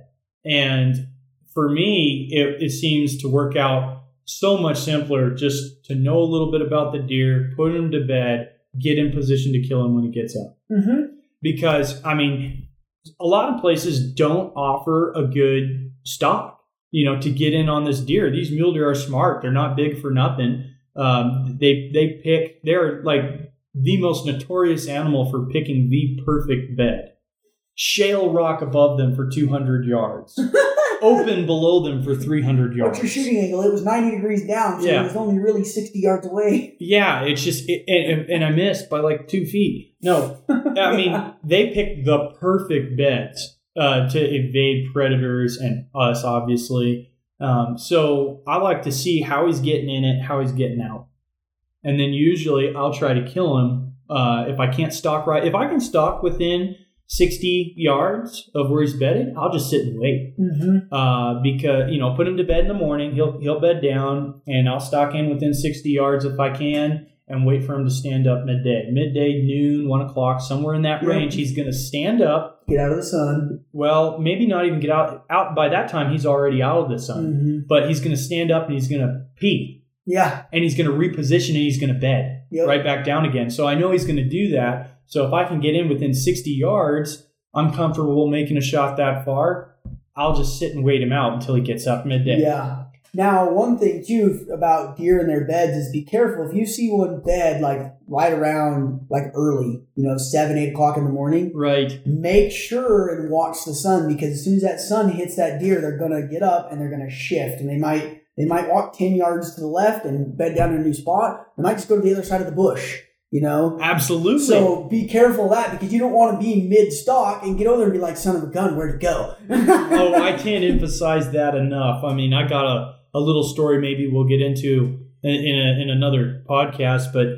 And for me, it, it seems to work out so much simpler just to know a little bit about the deer, put him to bed, get in position to kill him when he gets up. Mm-hmm. Because, I mean, a lot of places don't offer a good stock, you know, to get in on this deer. These mule deer are smart. They're not big for nothing. Um, they they pick, they're like the most notorious animal for picking the perfect bed. Shale rock above them for two hundred yards. Open below them for three hundred yards. What's your shooting angle? It was ninety degrees down, so yeah. it was only really sixty yards away. Yeah, it's just, it, and, and I missed by like two feet. No, I mean, yeah. They picked the perfect beds uh, to evade predators and us, obviously. Um, so I like to see how he's getting in it, how he's getting out. And then usually I'll try to kill him uh, if I can't stalk right. If I can stalk within sixty yards of where he's bedded, I'll just sit and wait. Mm-hmm. Uh, because, you know, put him to bed in the morning, he'll he'll bed down, and I'll stalk in within sixty yards if I can, and wait for him to stand up midday. Midday, noon, one o'clock, somewhere in that yep. range, he's going to stand up. Get out of the sun. Well, maybe not even get out. Out by that time, he's already out of the sun. Mm-hmm. But he's going to stand up and he's going to pee. Yeah. And he's going to reposition and he's going to bed yep. right back down again. So I know he's going to do that. So if I can get in within sixty yards, I'm comfortable making a shot that far. I'll just sit and wait him out until he gets up midday. Yeah. Now, one thing, too, about deer in their beds is be careful. If you see one bed, like, right around, like, early, you know, seven, eight o'clock in the morning. Right. Make sure and watch the sun, because as soon as that sun hits that deer, they're going to get up and they're going to shift. And they might they might walk ten yards to the left and bed down in a new spot. They might just go to the other side of the bush, you know? Absolutely. So be careful of that, because you don't want to be mid-stalk and get over there and be like, son of a gun, where'd it go? Oh, I can't emphasize that enough. I mean, I got a... a little story maybe we'll get into in, in, a, in another podcast, but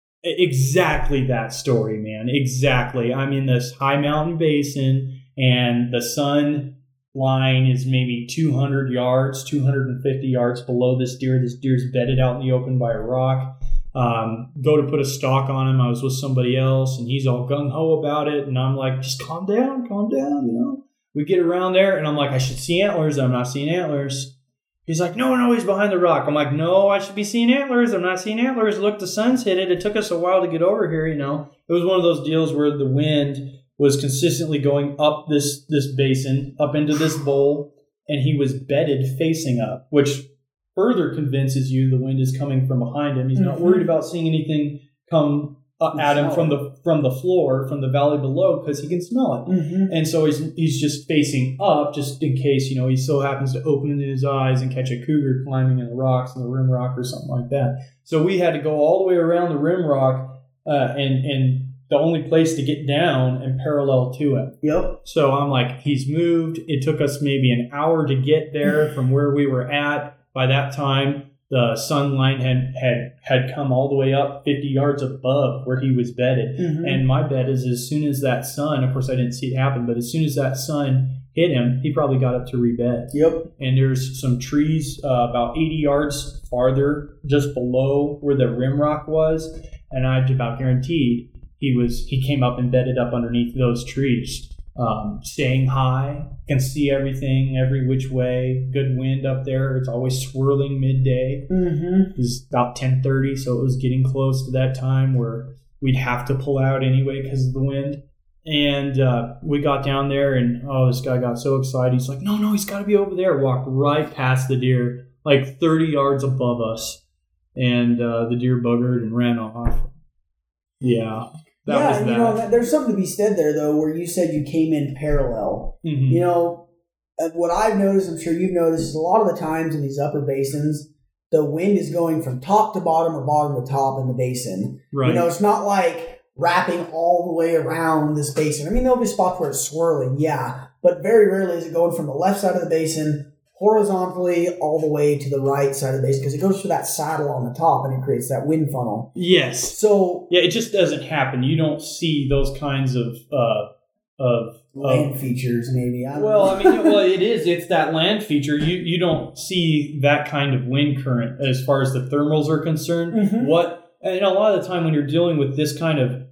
exactly that story, man. Exactly. I'm in this high mountain basin and the sun line is maybe two hundred yards, two hundred fifty yards below this deer. This deer's bedded out in the open by a rock. Um, go to put a stalk on him. I was with somebody else and he's all gung-ho about it. And I'm like, just calm down, calm down, you know. We get around there and I'm like, I should see antlers. I'm not seeing antlers. He's like, no, no, he's behind the rock. I'm like, no, I should be seeing antlers. I'm not seeing antlers. Look, the sun's hit it. It took us a while to get over here, you know. It was one of those deals where the wind was consistently going up this this basin, up into this bowl, and he was bedded facing up, which further convinces you the wind is coming from behind him. He's not Mm-hmm. worried about seeing anything come uh, at him from the from the floor, from the valley below, because he can smell it. Mm-hmm. And so he's he's just facing up, just in case, you know, he so happens to open his eyes and catch a cougar climbing in the rocks, in the rim rock or something like that. So we had to go all the way around the rim rock, uh, and and the only place to get down and parallel to him. Yep. So I'm like, he's moved. It took us maybe an hour to get there from where we were at. By that time, the sun line had, had, had come all the way up fifty yards above where he was bedded. Mm-hmm. And my bet is as soon as that sun, of course I didn't see it happen, but as soon as that sun hit him, he probably got up to rebed. Yep. And there's some trees uh, about eighty yards farther, just below where the rim rock was. And I about guaranteed he was he came up and bedded up underneath those trees. Um, staying high, can see everything every which way. Good wind up there. It's always swirling midday. Mm-hmm. It was about ten thirty, so it was getting close to that time where we'd have to pull out anyway because of the wind. And uh, we got down there, and oh, this guy got so excited. He's like, no, no, he's got to be over there. Walked right past the deer, like thirty yards above us. And uh, the deer buggered and ran off. Yeah. That yeah, was that. you know, there's something to be said there, though, where you said you came in parallel. Mm-hmm. You know, what I've noticed, I'm sure you've noticed, is a lot of the times in these upper basins, the wind is going from top to bottom or bottom to top in the basin. Right. You know, it's not like wrapping all the way around this basin. I mean, there'll be spots where it's swirling, yeah, but very rarely is it going from the left side of the basin horizontally all the way to the right side of the basin, because it goes through that saddle on the top and it creates that wind funnel. Yes. So yeah, it just doesn't happen. You don't see those kinds of uh, of land of, features, maybe. I don't well, know. I mean, well, it is. It's that land feature. You you don't see that kind of wind current as far as the thermals are concerned. Mm-hmm. What and a lot of the time when you're dealing with this kind of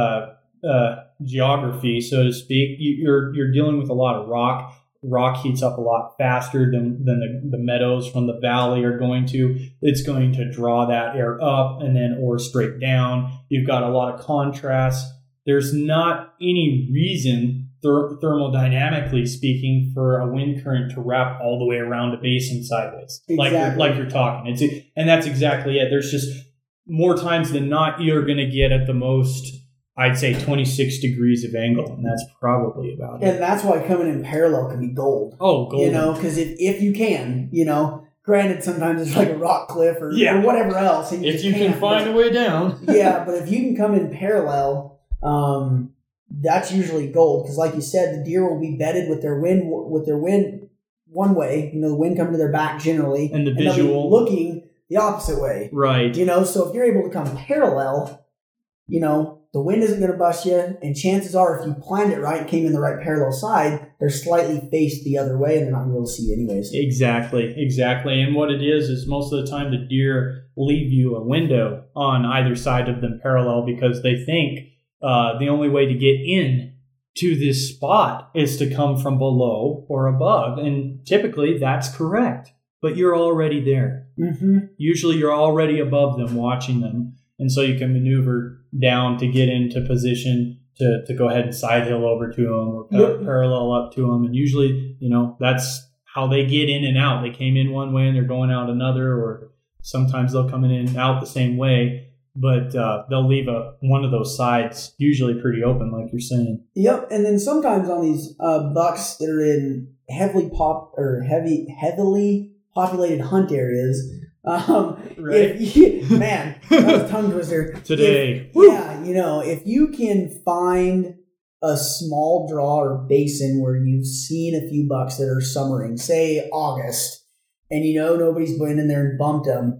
uh, uh, geography, so to speak, you, you're you're dealing with a lot of rock. Rock heats up a lot faster than, than the, the meadows from the valley are going to. It's going to draw that air up and then or straight down. You've got a lot of contrast. There's not any reason, ther- thermodynamically speaking, for a wind current to wrap all the way around a basin sideways, Exactly. like you're, like you're talking. It's and that's exactly it. There's just more times than not you're going to get at the most, I'd say, twenty-six degrees of angle, and that's probably about it. And that's why coming in parallel can be gold. Oh, gold. You know, because if, if you can, you know, granted, sometimes it's like a rock cliff or, Yeah. or whatever else. And you If just you can can't, find but- a way down. yeah, but if you can come in parallel, um, that's usually gold. Because like you said, the deer will be bedded with their wind with their wind one way. You know, the wind coming to their back generally. And the they'll be visual. looking the opposite way. Right. You know, so if you're able to come parallel, you know, the wind isn't going to bust you, and chances are, if you planned it right and came in the right parallel side, they're slightly faced the other way, and they're not going to be able to see you anyways. Exactly, exactly. And what it is, is most of the time the deer leave you a window on either side of them parallel because they think uh, the only way to get in to this spot is to come from below or above. And typically that's correct, but you're already there. Mm-hmm. Usually you're already above them, watching them. And so you can maneuver down to get into position to, to go ahead and side hill over to them or pa- Yep. parallel up to them. And usually, you know, that's how they get in and out. They came in one way and they're going out another, or sometimes they'll come in and out the same way, but uh, they'll leave a one of those sides usually pretty open, like you're saying. Yep, and then sometimes on these uh, bucks that are in heavily pop or heavy heavily populated hunt areas, um, Right. if you, man, that was a tongue twister Today. If, yeah, you know, if you can find a small draw or basin where you've seen a few bucks that are summering, say August, and you know nobody's been in there and bumped them,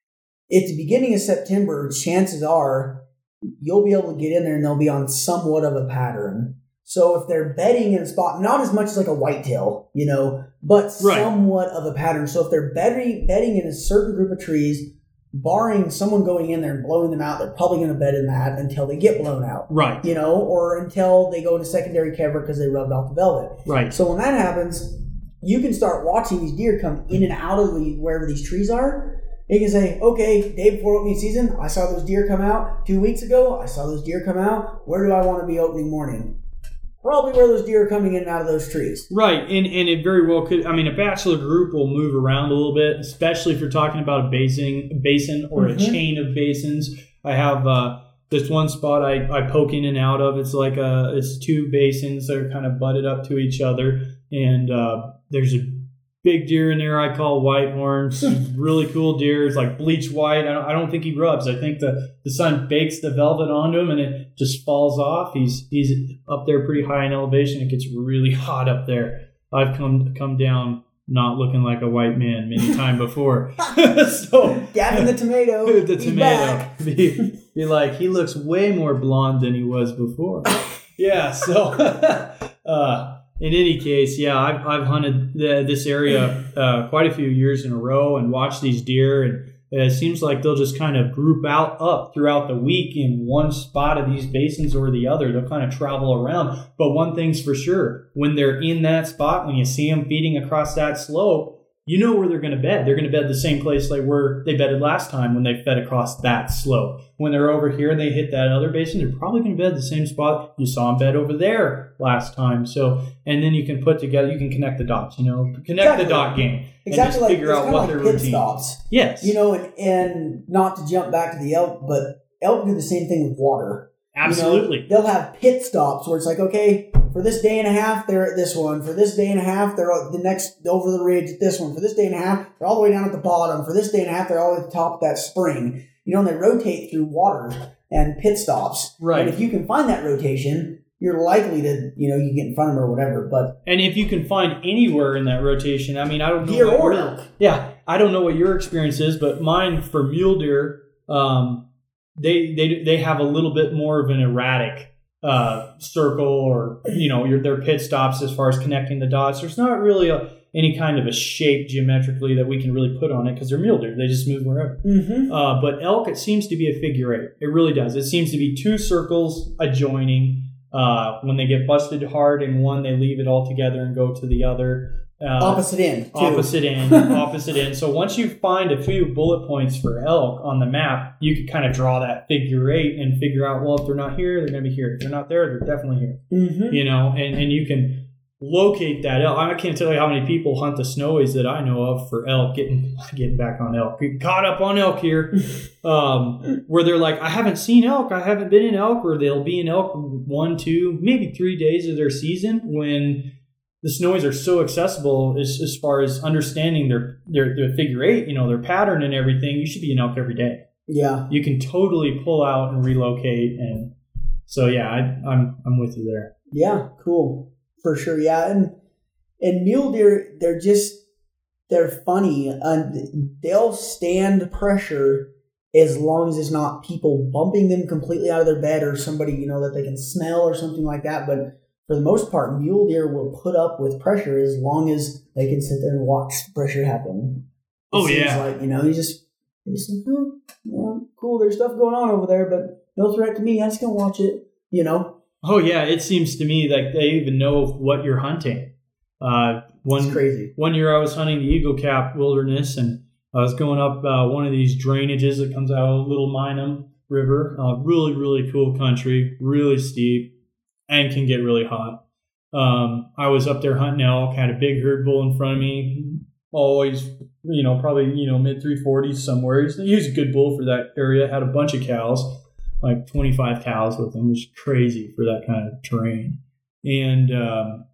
at the beginning of September, chances are you'll be able to get in there and they'll be on somewhat of a pattern. So if they're bedding in a spot, not as much as like a whitetail, you know, but Right. somewhat of a pattern. So if they're bedding, bedding in a certain group of trees, barring someone going in there and blowing them out, they're probably going to bed in that until they get blown out. Right. You know, or until they go into secondary cover because they rubbed off the velvet. Right. So when that happens, you can start watching these deer come in and out of the, wherever these trees are. You can say, okay, day before opening season, I saw those deer come out. Two weeks ago, I saw those deer come out. Where do I want to be opening morning? Probably where those deer are coming in and out of those trees. Right, and, and it very well could. I mean, a bachelor group will move around a little bit, especially if you're talking about a basin, basin or Mhm. a chain of basins. I have uh, this one spot I, I poke in and out of. It's like a, it's two basins that are kind of butted up to each other, and uh, there's a big deer in there I call Whitehorns. Really cool deer. It's like bleach white. I don't, I don't think he rubs. I think the, the sun bakes the velvet onto him and it just falls off. He's he's up there pretty high in elevation. It gets really hot up there. I've come come down not looking like a white man many times before. So Gavin the tomato. the he's tomato. back. Be, be like, he looks way more blonde than he was before. Yeah, so uh in any case, yeah, I've, I've hunted the, this area uh, quite a few years in a row and watched these deer, and it seems like they'll just kind of group out up throughout the week in one spot of these basins or the other. They'll kind of travel around. But one thing's for sure, when they're in that spot, when you see them feeding across that slope, you know where they're going to bed. They're going to bed the same place they were they bedded last time when they fed across that slope. When they're over here and they hit that other basin, they're probably going to bed the same spot you saw them bed over there last time. So, and then you can put together, you can connect the dots, you know, connect Exactly. the dot game. Exactly, and just like figure it's out kinda what like their pit routine. stops. Yes. You know, and, and not to jump back to the elk, but elk do the same thing with water. Absolutely. You know, they'll have pit stops where it's like, okay, if for this day and a half, they're at this one. For this day and a half, they're the next over the ridge at this one. For this day and a half, they're all the way down at the bottom. For this day and a half, they're all at the top of that spring. You know, and they rotate through water and pit stops. Right. And if you can find that rotation, you're likely to, you know, you get in front of them or whatever. But and if you can find anywhere in that rotation, I mean, I don't know. Deer what or your- elk. Yeah, I don't know what your experience is, but mine for mule deer, um, they they they have a little bit more of an erratic uh, circle, or you know, your their pit stops as far as connecting the dots. There's not really a, any kind of a shape geometrically that we can really put on it because they're mule deer. They just move wherever. Mm-hmm. Uh, but elk, it seems to be a figure eight. It really does. It seems to be two circles adjoining. Uh, when they get busted hard in one, they leave it all together and go to the other. Uh, opposite end. Too. Opposite end. opposite end. So once you find a few bullet points for elk on the map, you can kind of draw that figure eight and figure out, well, if they're not here, they're going to be here. If they're not there, they're definitely here. Mm-hmm. You know, and, and you can locate that elk. I can't tell you how many people hunt the snowies that I know of for elk, getting getting back on elk. Getting caught up on elk here, um, where they're like, I haven't seen elk, I haven't been in elk, or they'll be in elk one, two, maybe three days of their season when the snowies are so accessible as, as far as understanding their, their, their figure eight, you know, their pattern and everything. You should be in elk every day. Yeah. You can totally pull out and relocate. And so, yeah, I, I'm I'm with you there. Yeah, cool. For sure, yeah, and and mule deer, they're just they're funny. And they'll stand pressure as long as it's not people bumping them completely out of their bed or somebody you know that they can smell or something like that. But for the most part, mule deer will put up with pressure as long as they can sit there and watch the pressure happen. It Oh seems yeah, like you know you just you just think, oh, yeah, cool. There's stuff going on over there, but no threat to me. I'm just gonna watch it. You know. Oh yeah, it seems to me like they even know what you're hunting. Uh, one It's crazy. One year I was hunting the Eagle Cap Wilderness, and I was going up uh, one of these drainages that comes out of Little Minam River. Uh, really, really cool country, really steep, and can get really hot. Um, I was up there hunting elk, had a big herd bull in front of me, always, you know, probably you know mid three forties somewhere. He's, he was a good bull for that area. Had a bunch of cows. Like twenty-five cows with them. It was crazy for that kind of terrain. And um,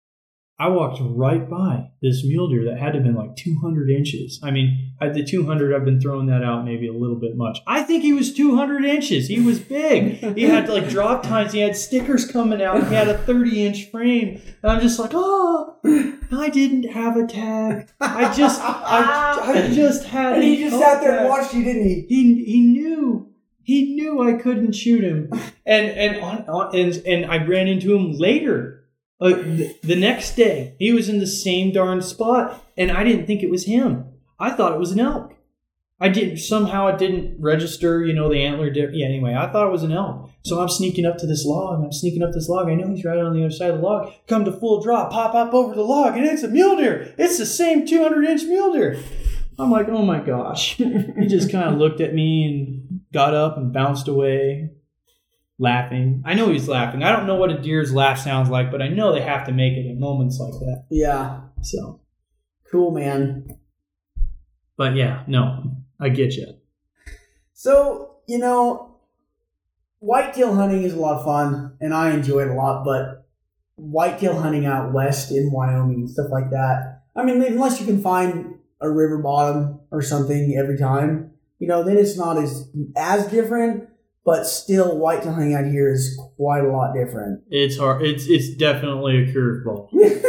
I walked right by this mule deer that had to have been like two hundred inches. I mean, at the two hundred, I've been throwing that out maybe a little bit much. I think he was two hundred inches. He was big. He had like drop tines. He had stickers coming out. He had a thirty-inch frame. And I'm just like, oh, I didn't have a tag. I just, I, I just had. And he just sat there and tag. watched you, didn't he? He he knew. He knew I couldn't shoot him, and and on, on and and I ran into him later, uh, the, the next day. He was in the same darn spot, and I didn't think it was him. I thought it was an elk. I didn't somehow it didn't register, you know, the antler. Di- yeah, anyway, I thought it was an elk. So I'm sneaking up to this log. I'm sneaking up this log. I know he's right on the other side of the log. Come to full drop, pop up over the log, and it's a mule deer. It's the same two hundred inch mule deer. I'm like, oh my gosh. He just kind of looked at me and got up and bounced away, laughing. I know he's laughing. I don't know what a deer's laugh sounds like, but I know they have to make it at moments like that. Yeah. So Cool, man. But yeah, no, I get you. So, you know, whitetail hunting is a lot of fun, and I enjoy it a lot, but whitetail hunting out west in Wyoming and stuff like that, I mean, unless you can find a river bottom or something every time, you know, then it's not as as different, but still whitetail hunting out here is quite a lot different. It's hard. It's it's definitely a curveball.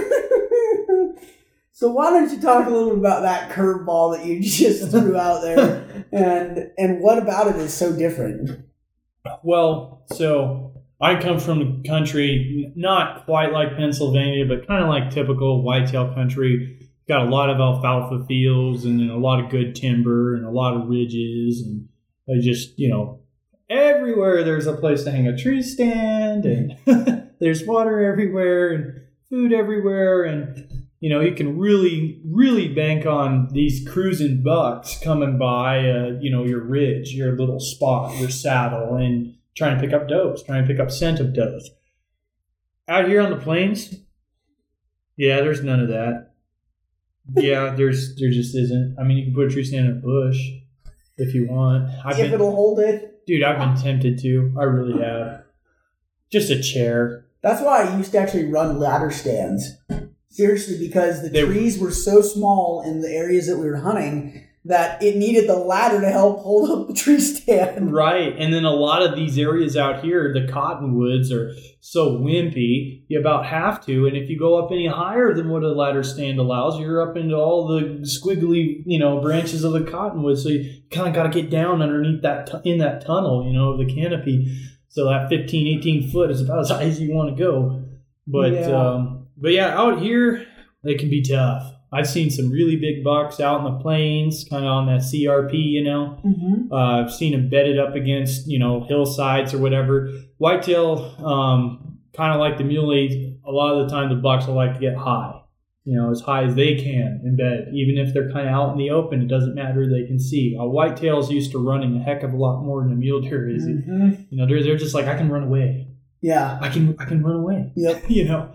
So why don't you talk a little bit about that curveball that you just threw out there, and and what about it is so different? Well, so I come from a country not quite like Pennsylvania, but kind of like typical whitetail country. Got a lot of alfalfa fields and a lot of good timber and a lot of ridges, and I just, you know, everywhere there's a place to hang a tree stand, and there's water everywhere and food everywhere, and you know, you can really, really bank on these cruising bucks coming by, uh, you know, your ridge, your little spot, your saddle, and trying to pick up does, trying to pick up scent of does. Out here on the plains, yeah, there's none of that. Yeah, there's there just isn't. I mean, you can put a tree stand in a bush if you want. I've if been, it'll hold it. Dude, I've been tempted to. I really have. Just a chair. That's why I used to actually run ladder stands. Seriously, because the They- trees were so small in the areas that we were hunting that it needed the ladder to help hold up the tree stand. Right. And then a lot of these areas out here, the cottonwoods are so wimpy, you about have to. And if you go up any higher than what a ladder stand allows, you're up into all the squiggly, you know, branches of the cottonwood. So you kind of got to get down underneath that, tu- in that tunnel, you know, of the canopy. So that fifteen, eighteen foot is about as high as you want to go. But, Yeah. um, but yeah, out here, they can be tough. I've seen some really big bucks out in the plains, kind of on that C R P, you know. Mm-hmm. Uh, I've seen them bedded up against, you know, hillsides or whatever. Whitetail, um, kind of like the muley, a lot of the time the bucks will like to get high, you know, as high as they can in bed. Even if they're kind of out in the open, it doesn't matter, they can see. Uh, whitetail's used to running a heck of a lot more than a mule deer is. Mm-hmm. You know, they're, they're just like, I can run away. Yeah. I can I can run away. Yep. You know,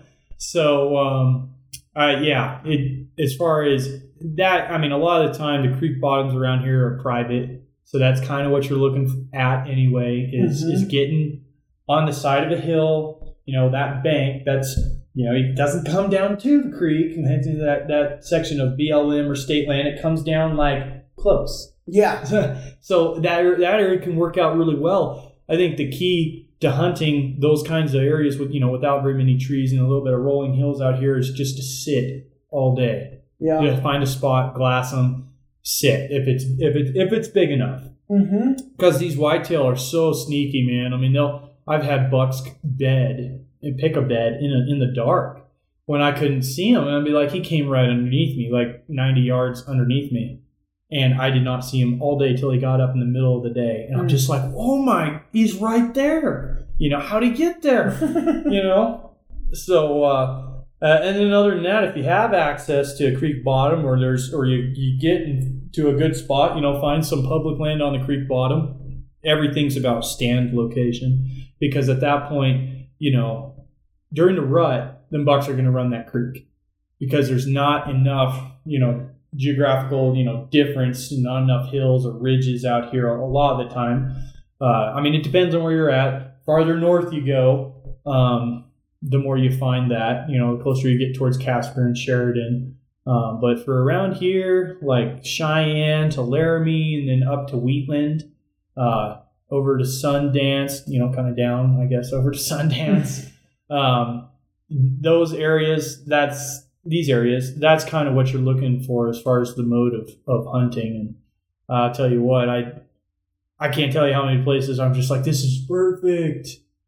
so um, uh, yeah. It as far as that, I mean, a lot of the time the creek bottoms around here are private, so that's kind of what you're looking at anyway. Is Mhm. is getting on the side of a hill. You know, that bank that's, you know, it doesn't come down to the creek and into that that section of B L M or state land. It comes down like close. Yeah. So that that area can work out really well. I think the key to hunting those kinds of areas with, you know, without very many trees and a little bit of rolling hills out here is just to sit all day. Yeah. You know, find a spot, glass them, sit if it's if it if it's big enough. Mm-hmm. Because these whitetail are so sneaky, man. I mean, they'll I've had bucks bed and pick a bed in a, in the dark when I couldn't see him, and I'd be like, he came right underneath me, like ninety yards underneath me. And I did not see him all day till he got up in the middle of the day. And I'm just like, oh my, he's right there. You know, how'd he get there? You know? So, uh, uh, and then other than that, if you have access to a creek bottom or there's, or you, you get into a good spot, you know, find some public land on the creek bottom. Everything's about stand location. Because at that point, you know, during the rut, them bucks are going to run that creek. Because there's not enough, you know, geographical, you know, difference, not enough hills or ridges out here a lot of the time. Uh, I mean, it depends on where you're at. Farther north you go, um, the more you find that, you know, the closer you get towards Casper and Sheridan. Um, but for around here, like Cheyenne to Laramie and then up to Wheatland, uh, over to Sundance, you know, kind of down, I guess, over to Sundance. um, those areas, that's these areas, that's kind of what you're looking for as far as the mode of, of hunting. And uh, I'll tell you what, I I can't tell you how many places I'm just like, this is perfect.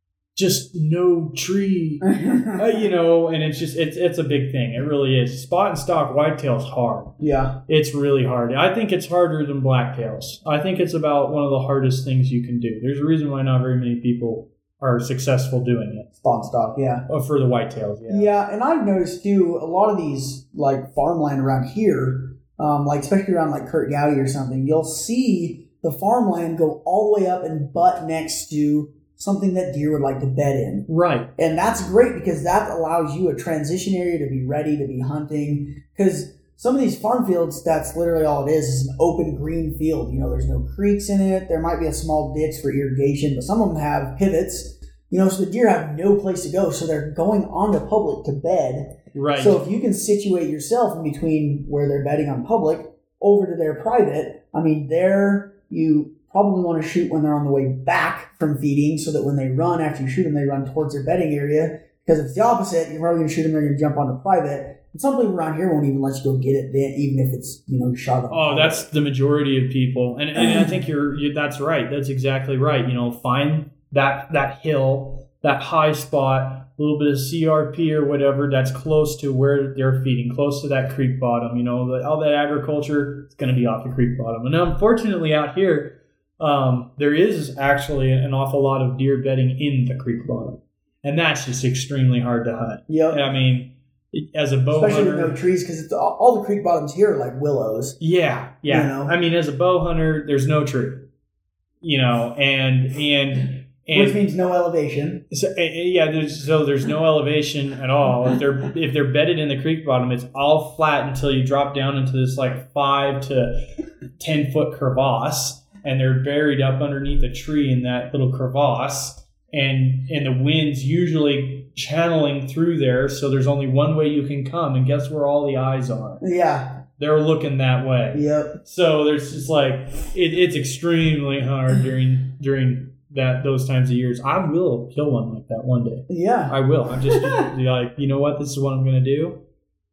Just no tree. uh, you know, and it's just, it's it's a big thing. It really is. Spot and stock whitetail's hard. Yeah. It's really hard. I think it's harder than blacktails. I think it's about one of the hardest things you can do. There's a reason why not very many people are successful doing it. Spawn stock, yeah. Oh, for the whitetails, yeah. Yeah, and I've noticed too, a lot of these like farmland around here, um, like especially around like Kurt Gowdy or something, you'll see the farmland go all the way up and butt next to something that deer would like to bed in. Right. And that's great because that allows you a transition area to be ready to be hunting. Because some of these farm fields, that's literally all it is, is an open green field. You know, there's no creeks in it. There might be a small ditch for irrigation, but some of them have pivots, you know, so the deer have no place to go. So they're going onto public to bed. Right. So if you can situate yourself in between where they're bedding on public over to their private, I mean, there you probably want to shoot when they're on the way back from feeding so that when they run, after you shoot them, they run towards their bedding area. Because if it's the opposite, you're probably going to shoot them, they're going to jump onto private. And some people around here won't even let you go get it then, even if it's, you know, shot up. Oh, that's the majority of people. And, and I think you're, you that's right. That's exactly right. You know, find that that hill, that high spot, a little bit of C R P or whatever that's close to where they're feeding, close to that creek bottom. You know, the, all that agriculture is going to be off the creek bottom. And unfortunately out here, um, there is actually an awful lot of deer bedding in the creek bottom. And that's just extremely hard to hunt. Yep. I mean, as a bow Especially hunter, with no trees, because it's all, all the creek bottoms here are like willows. Yeah, yeah. You know? I mean, as a bow hunter, there's no tree. You know, and and and Which means no elevation. So, uh, yeah, there's, so there's no elevation at all. If they're if they're bedded in the creek bottom, it's all flat until you drop down into this like five to ten foot crevasse, and they're buried up underneath a tree in that little crevasse. And and the winds usually channeling through there, so there's only one way you can come, and guess where all the eyes are? Yeah. They're looking that way. Yep. So there's just like it, it's extremely hard during during that those times of years. I will kill one like that one day. Yeah. I will. I'm just like, you know what? This is what I'm going to do.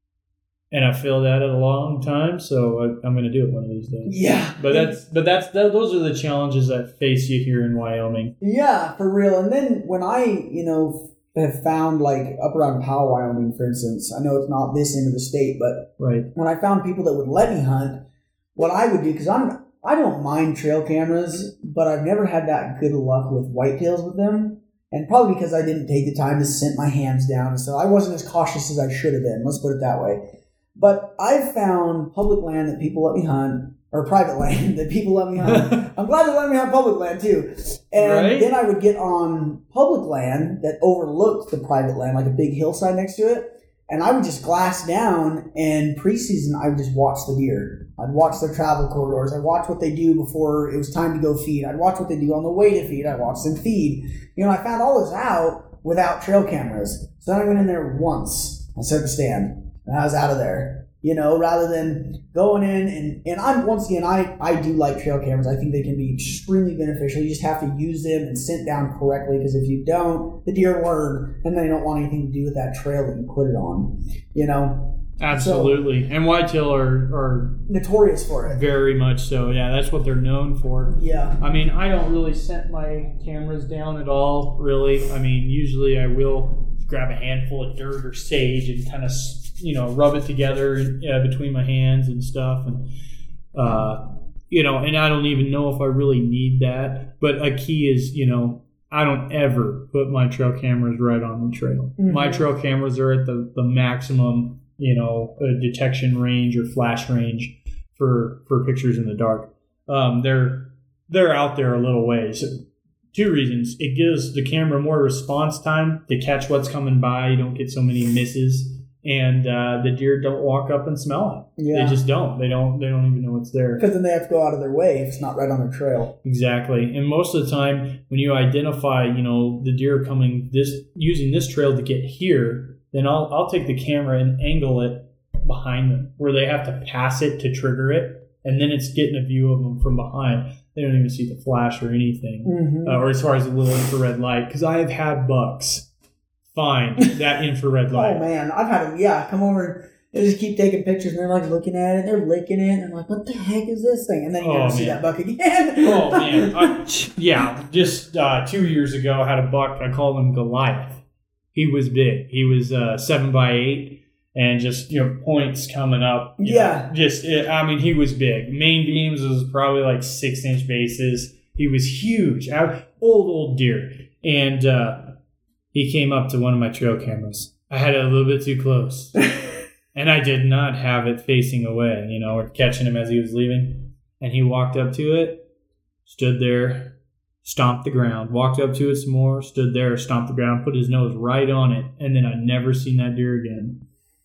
And I failed at it a long time, so I, I'm going to do it one of these days. Yeah. But that's but that's that, those are the challenges that face you here in Wyoming. Yeah, for real. And then when I, you know, have found like up around Powell, Wyoming, for instance, I know it's not this end of the state, but right. when I found people that would let me hunt, what I would do, because I'm I don't mind trail cameras, but I've never had that good luck with whitetails with them. And probably because I didn't take the time to scent my hands down. So I wasn't as cautious as I should have been. Let's put it that way. But I've found public land that people let me hunt, or private land that people let me hunt. I'm glad they let me hunt public land too. And right? then I would get on public land that overlooked the private land, like a big hillside next to it. And I would just glass down, and preseason I would just watch the deer. I'd watch their travel corridors. I'd watch what they do before it was time to go feed. I'd watch what they do on the way to feed. I'd watch them feed. You know, I found all this out without trail cameras. So then I went in there once. I set the stand. And I was out of there, you know, rather than going in and, and I'm once again, I, I do like trail cameras. I think they can be extremely beneficial. You just have to use them and scent down correctly, because if you don't, the deer learn and they don't want anything to do with that trail that you put it on, you know. Absolutely. So, and whitetail are, are notorious for it. Very much so. Yeah, that's what they're known for. Yeah. I mean, I don't really scent my cameras down at all, really. I mean, usually I will grab a handful of dirt or sage and kind of, you know, rub it together uh, between my hands and stuff. And, uh, you know, and I don't even know if I really need that. But a key is, you know, I don't ever put my trail cameras right on the trail. Mm-hmm. My trail cameras are at the, the maximum, you know, uh, detection range or flash range for, for pictures in the dark. Um, they're, they're out there a little ways. Two reasons. It gives the camera more response time to catch what's coming by. You don't get so many misses. And uh, the deer don't walk up and smell it. Yeah. They just don't. They don't. They don't even know it's there. Because then they have to go out of their way if it's not right on their trail. Exactly. And most of the time, when you identify, you know, the deer coming this using this trail to get here, then I'll I'll take the camera and angle it behind them, where they have to pass it to trigger it, and then it's getting a view of them from behind. They don't even see the flash or anything, mm-hmm. uh, or as far as the little infrared light. Because I have had bucks find that infrared light. Oh man, I've had them. Yeah, come over and they just keep taking pictures, and they're like looking at it, and they're licking it, and I'm like, what the heck is this thing? And then you oh, never see that buck again. oh man, I, yeah. Just uh, two years ago, I had a buck. I called him Goliath. He was big. He was uh, seven by eight, and just you know points coming up. Yeah, know, just it, I mean, he was big. Main beams was probably like six inch bases. He was huge. Old old deer, and. Uh, He came up to one of my trail cameras. I had it a little bit too close. And I did not have it facing away, you know, or catching him as he was leaving. And he walked up to it, stood there, stomped the ground, walked up to it some more, stood there, stomped the ground, put his nose right on it. And then I'd never seen that deer again.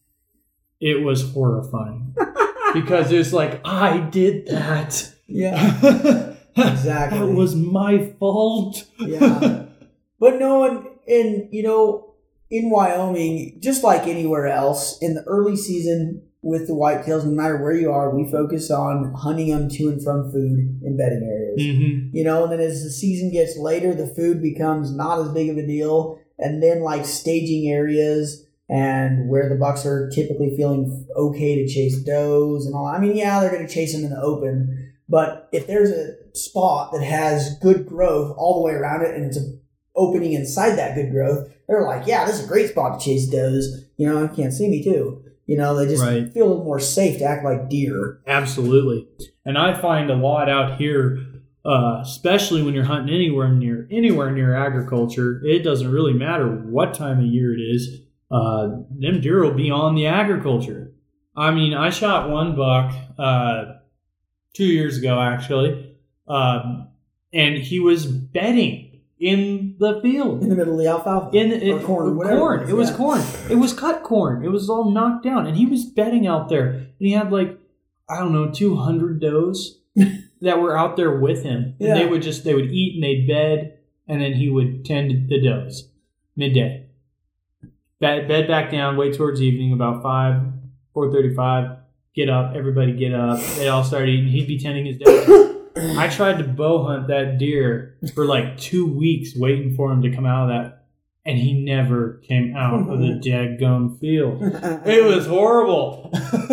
It was horrifying. Because it was like, I did that. Yeah. Exactly. That was my fault. Yeah. But no one... And, you know, in Wyoming, just like anywhere else, in the early season with the whitetails, no matter where you are, we focus on hunting them to and from food and bedding areas. Mm-hmm. You know, and then as the season gets later, the food becomes not as big of a deal. And then like staging areas and where the bucks are typically feeling okay to chase does and all. I mean, yeah, they're going to chase them in the open. But if there's a spot that has good growth all the way around it and it's a opening inside that good growth, they're like, yeah, this is a great spot to chase does. You know, you can't see me too. You know, they just right. feel a little more safe to act like deer. Absolutely. And I find a lot out here, uh, especially when you're hunting anywhere near anywhere near agriculture, it doesn't really matter what time of year it is. Uh, them deer will be on the agriculture. I mean, I shot one buck uh, two years ago, actually, um, and he was bedding in the field. In the middle of the alfalfa. In the, or it, corn. Whatever corn. it was, it was yeah. corn. It was cut corn. It was all knocked down. And he was bedding out there. And he had like, I don't know, two hundred does that were out there with him. And yeah. they would just, they would eat and they'd bed. And then he would tend the does midday. bed, bed back down, wait towards evening, about five, four thirty-five. Get up, everybody get up. They all start eating. He'd be tending his dog. I tried to bow hunt that deer for like two weeks waiting for him to come out of that, and he never came out of the daggone field. It was horrible.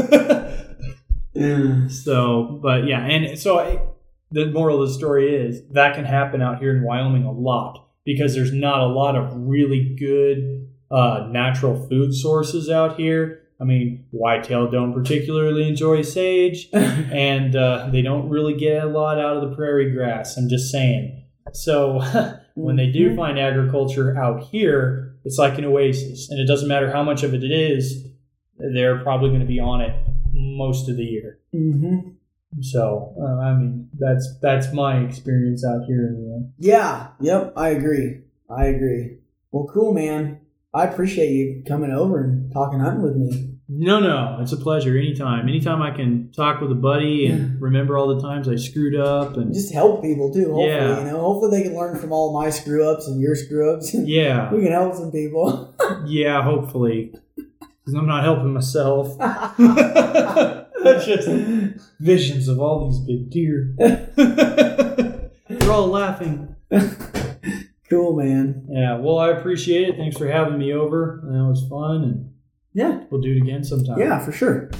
So, but yeah, and so I, the moral of the story is that can happen out here in Wyoming a lot because there's not a lot of really good uh, natural food sources out here. I mean, whitetail don't particularly enjoy sage, and uh, they don't really get a lot out of the prairie grass. I'm just saying. So when they do find agriculture out here, it's like an oasis, and it doesn't matter how much of it it is, they're probably going to be on it most of the year. Mm-hmm. So, uh, I mean, that's that's my experience out here anyway. Yeah, yep, I agree. I agree. Well, cool, man. I appreciate you coming over and talking hunting with me. No, no, it's a pleasure. Anytime. Anytime I can talk with a buddy and remember all the times I screwed up. And just help people, too, hopefully. Yeah. You know, hopefully they can learn from all my screw-ups and your screw-ups. Yeah. We can help some people. Yeah, hopefully. Because I'm not helping myself. That's just visions of all these big deer. They're all laughing. Cool, man. Yeah, well, I appreciate it. Thanks for having me over. That was fun, and yeah, we'll do it again sometime. Yeah, for sure.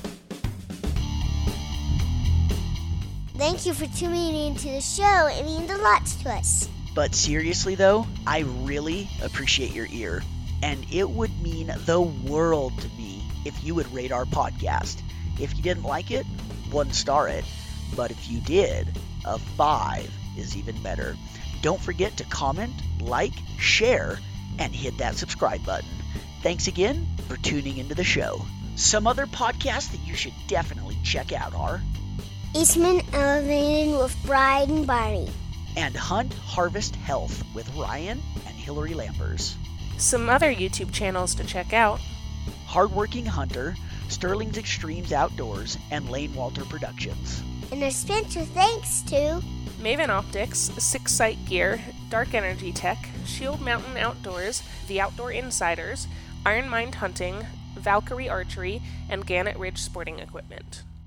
Thank you for tuning into the show. It means a lot to us. But seriously, though, I really appreciate your ear, and it would mean the world to me if you would rate our podcast. If you didn't like it, one star it. But if you did, a five is even better. Don't forget to comment, like, share, and hit that subscribe button. Thanks again for tuning into the show. Some other podcasts that you should definitely check out are Eastman Elevated with Bride and Barney, and Hunt Harvest Health with Ryan and Hillary Lampers. Some other YouTube channels to check out: Hardworking Hunter, Sterling's Extremes Outdoors, and Lane Walter Productions. And a special thanks to Maven Optics, Six Sight Gear, Dark Energy Tech, Shield Mountain Outdoors, The Outdoor Insiders, Iron Mind Hunting, Valkyrie Archery, and Gannett Ridge Sporting Equipment.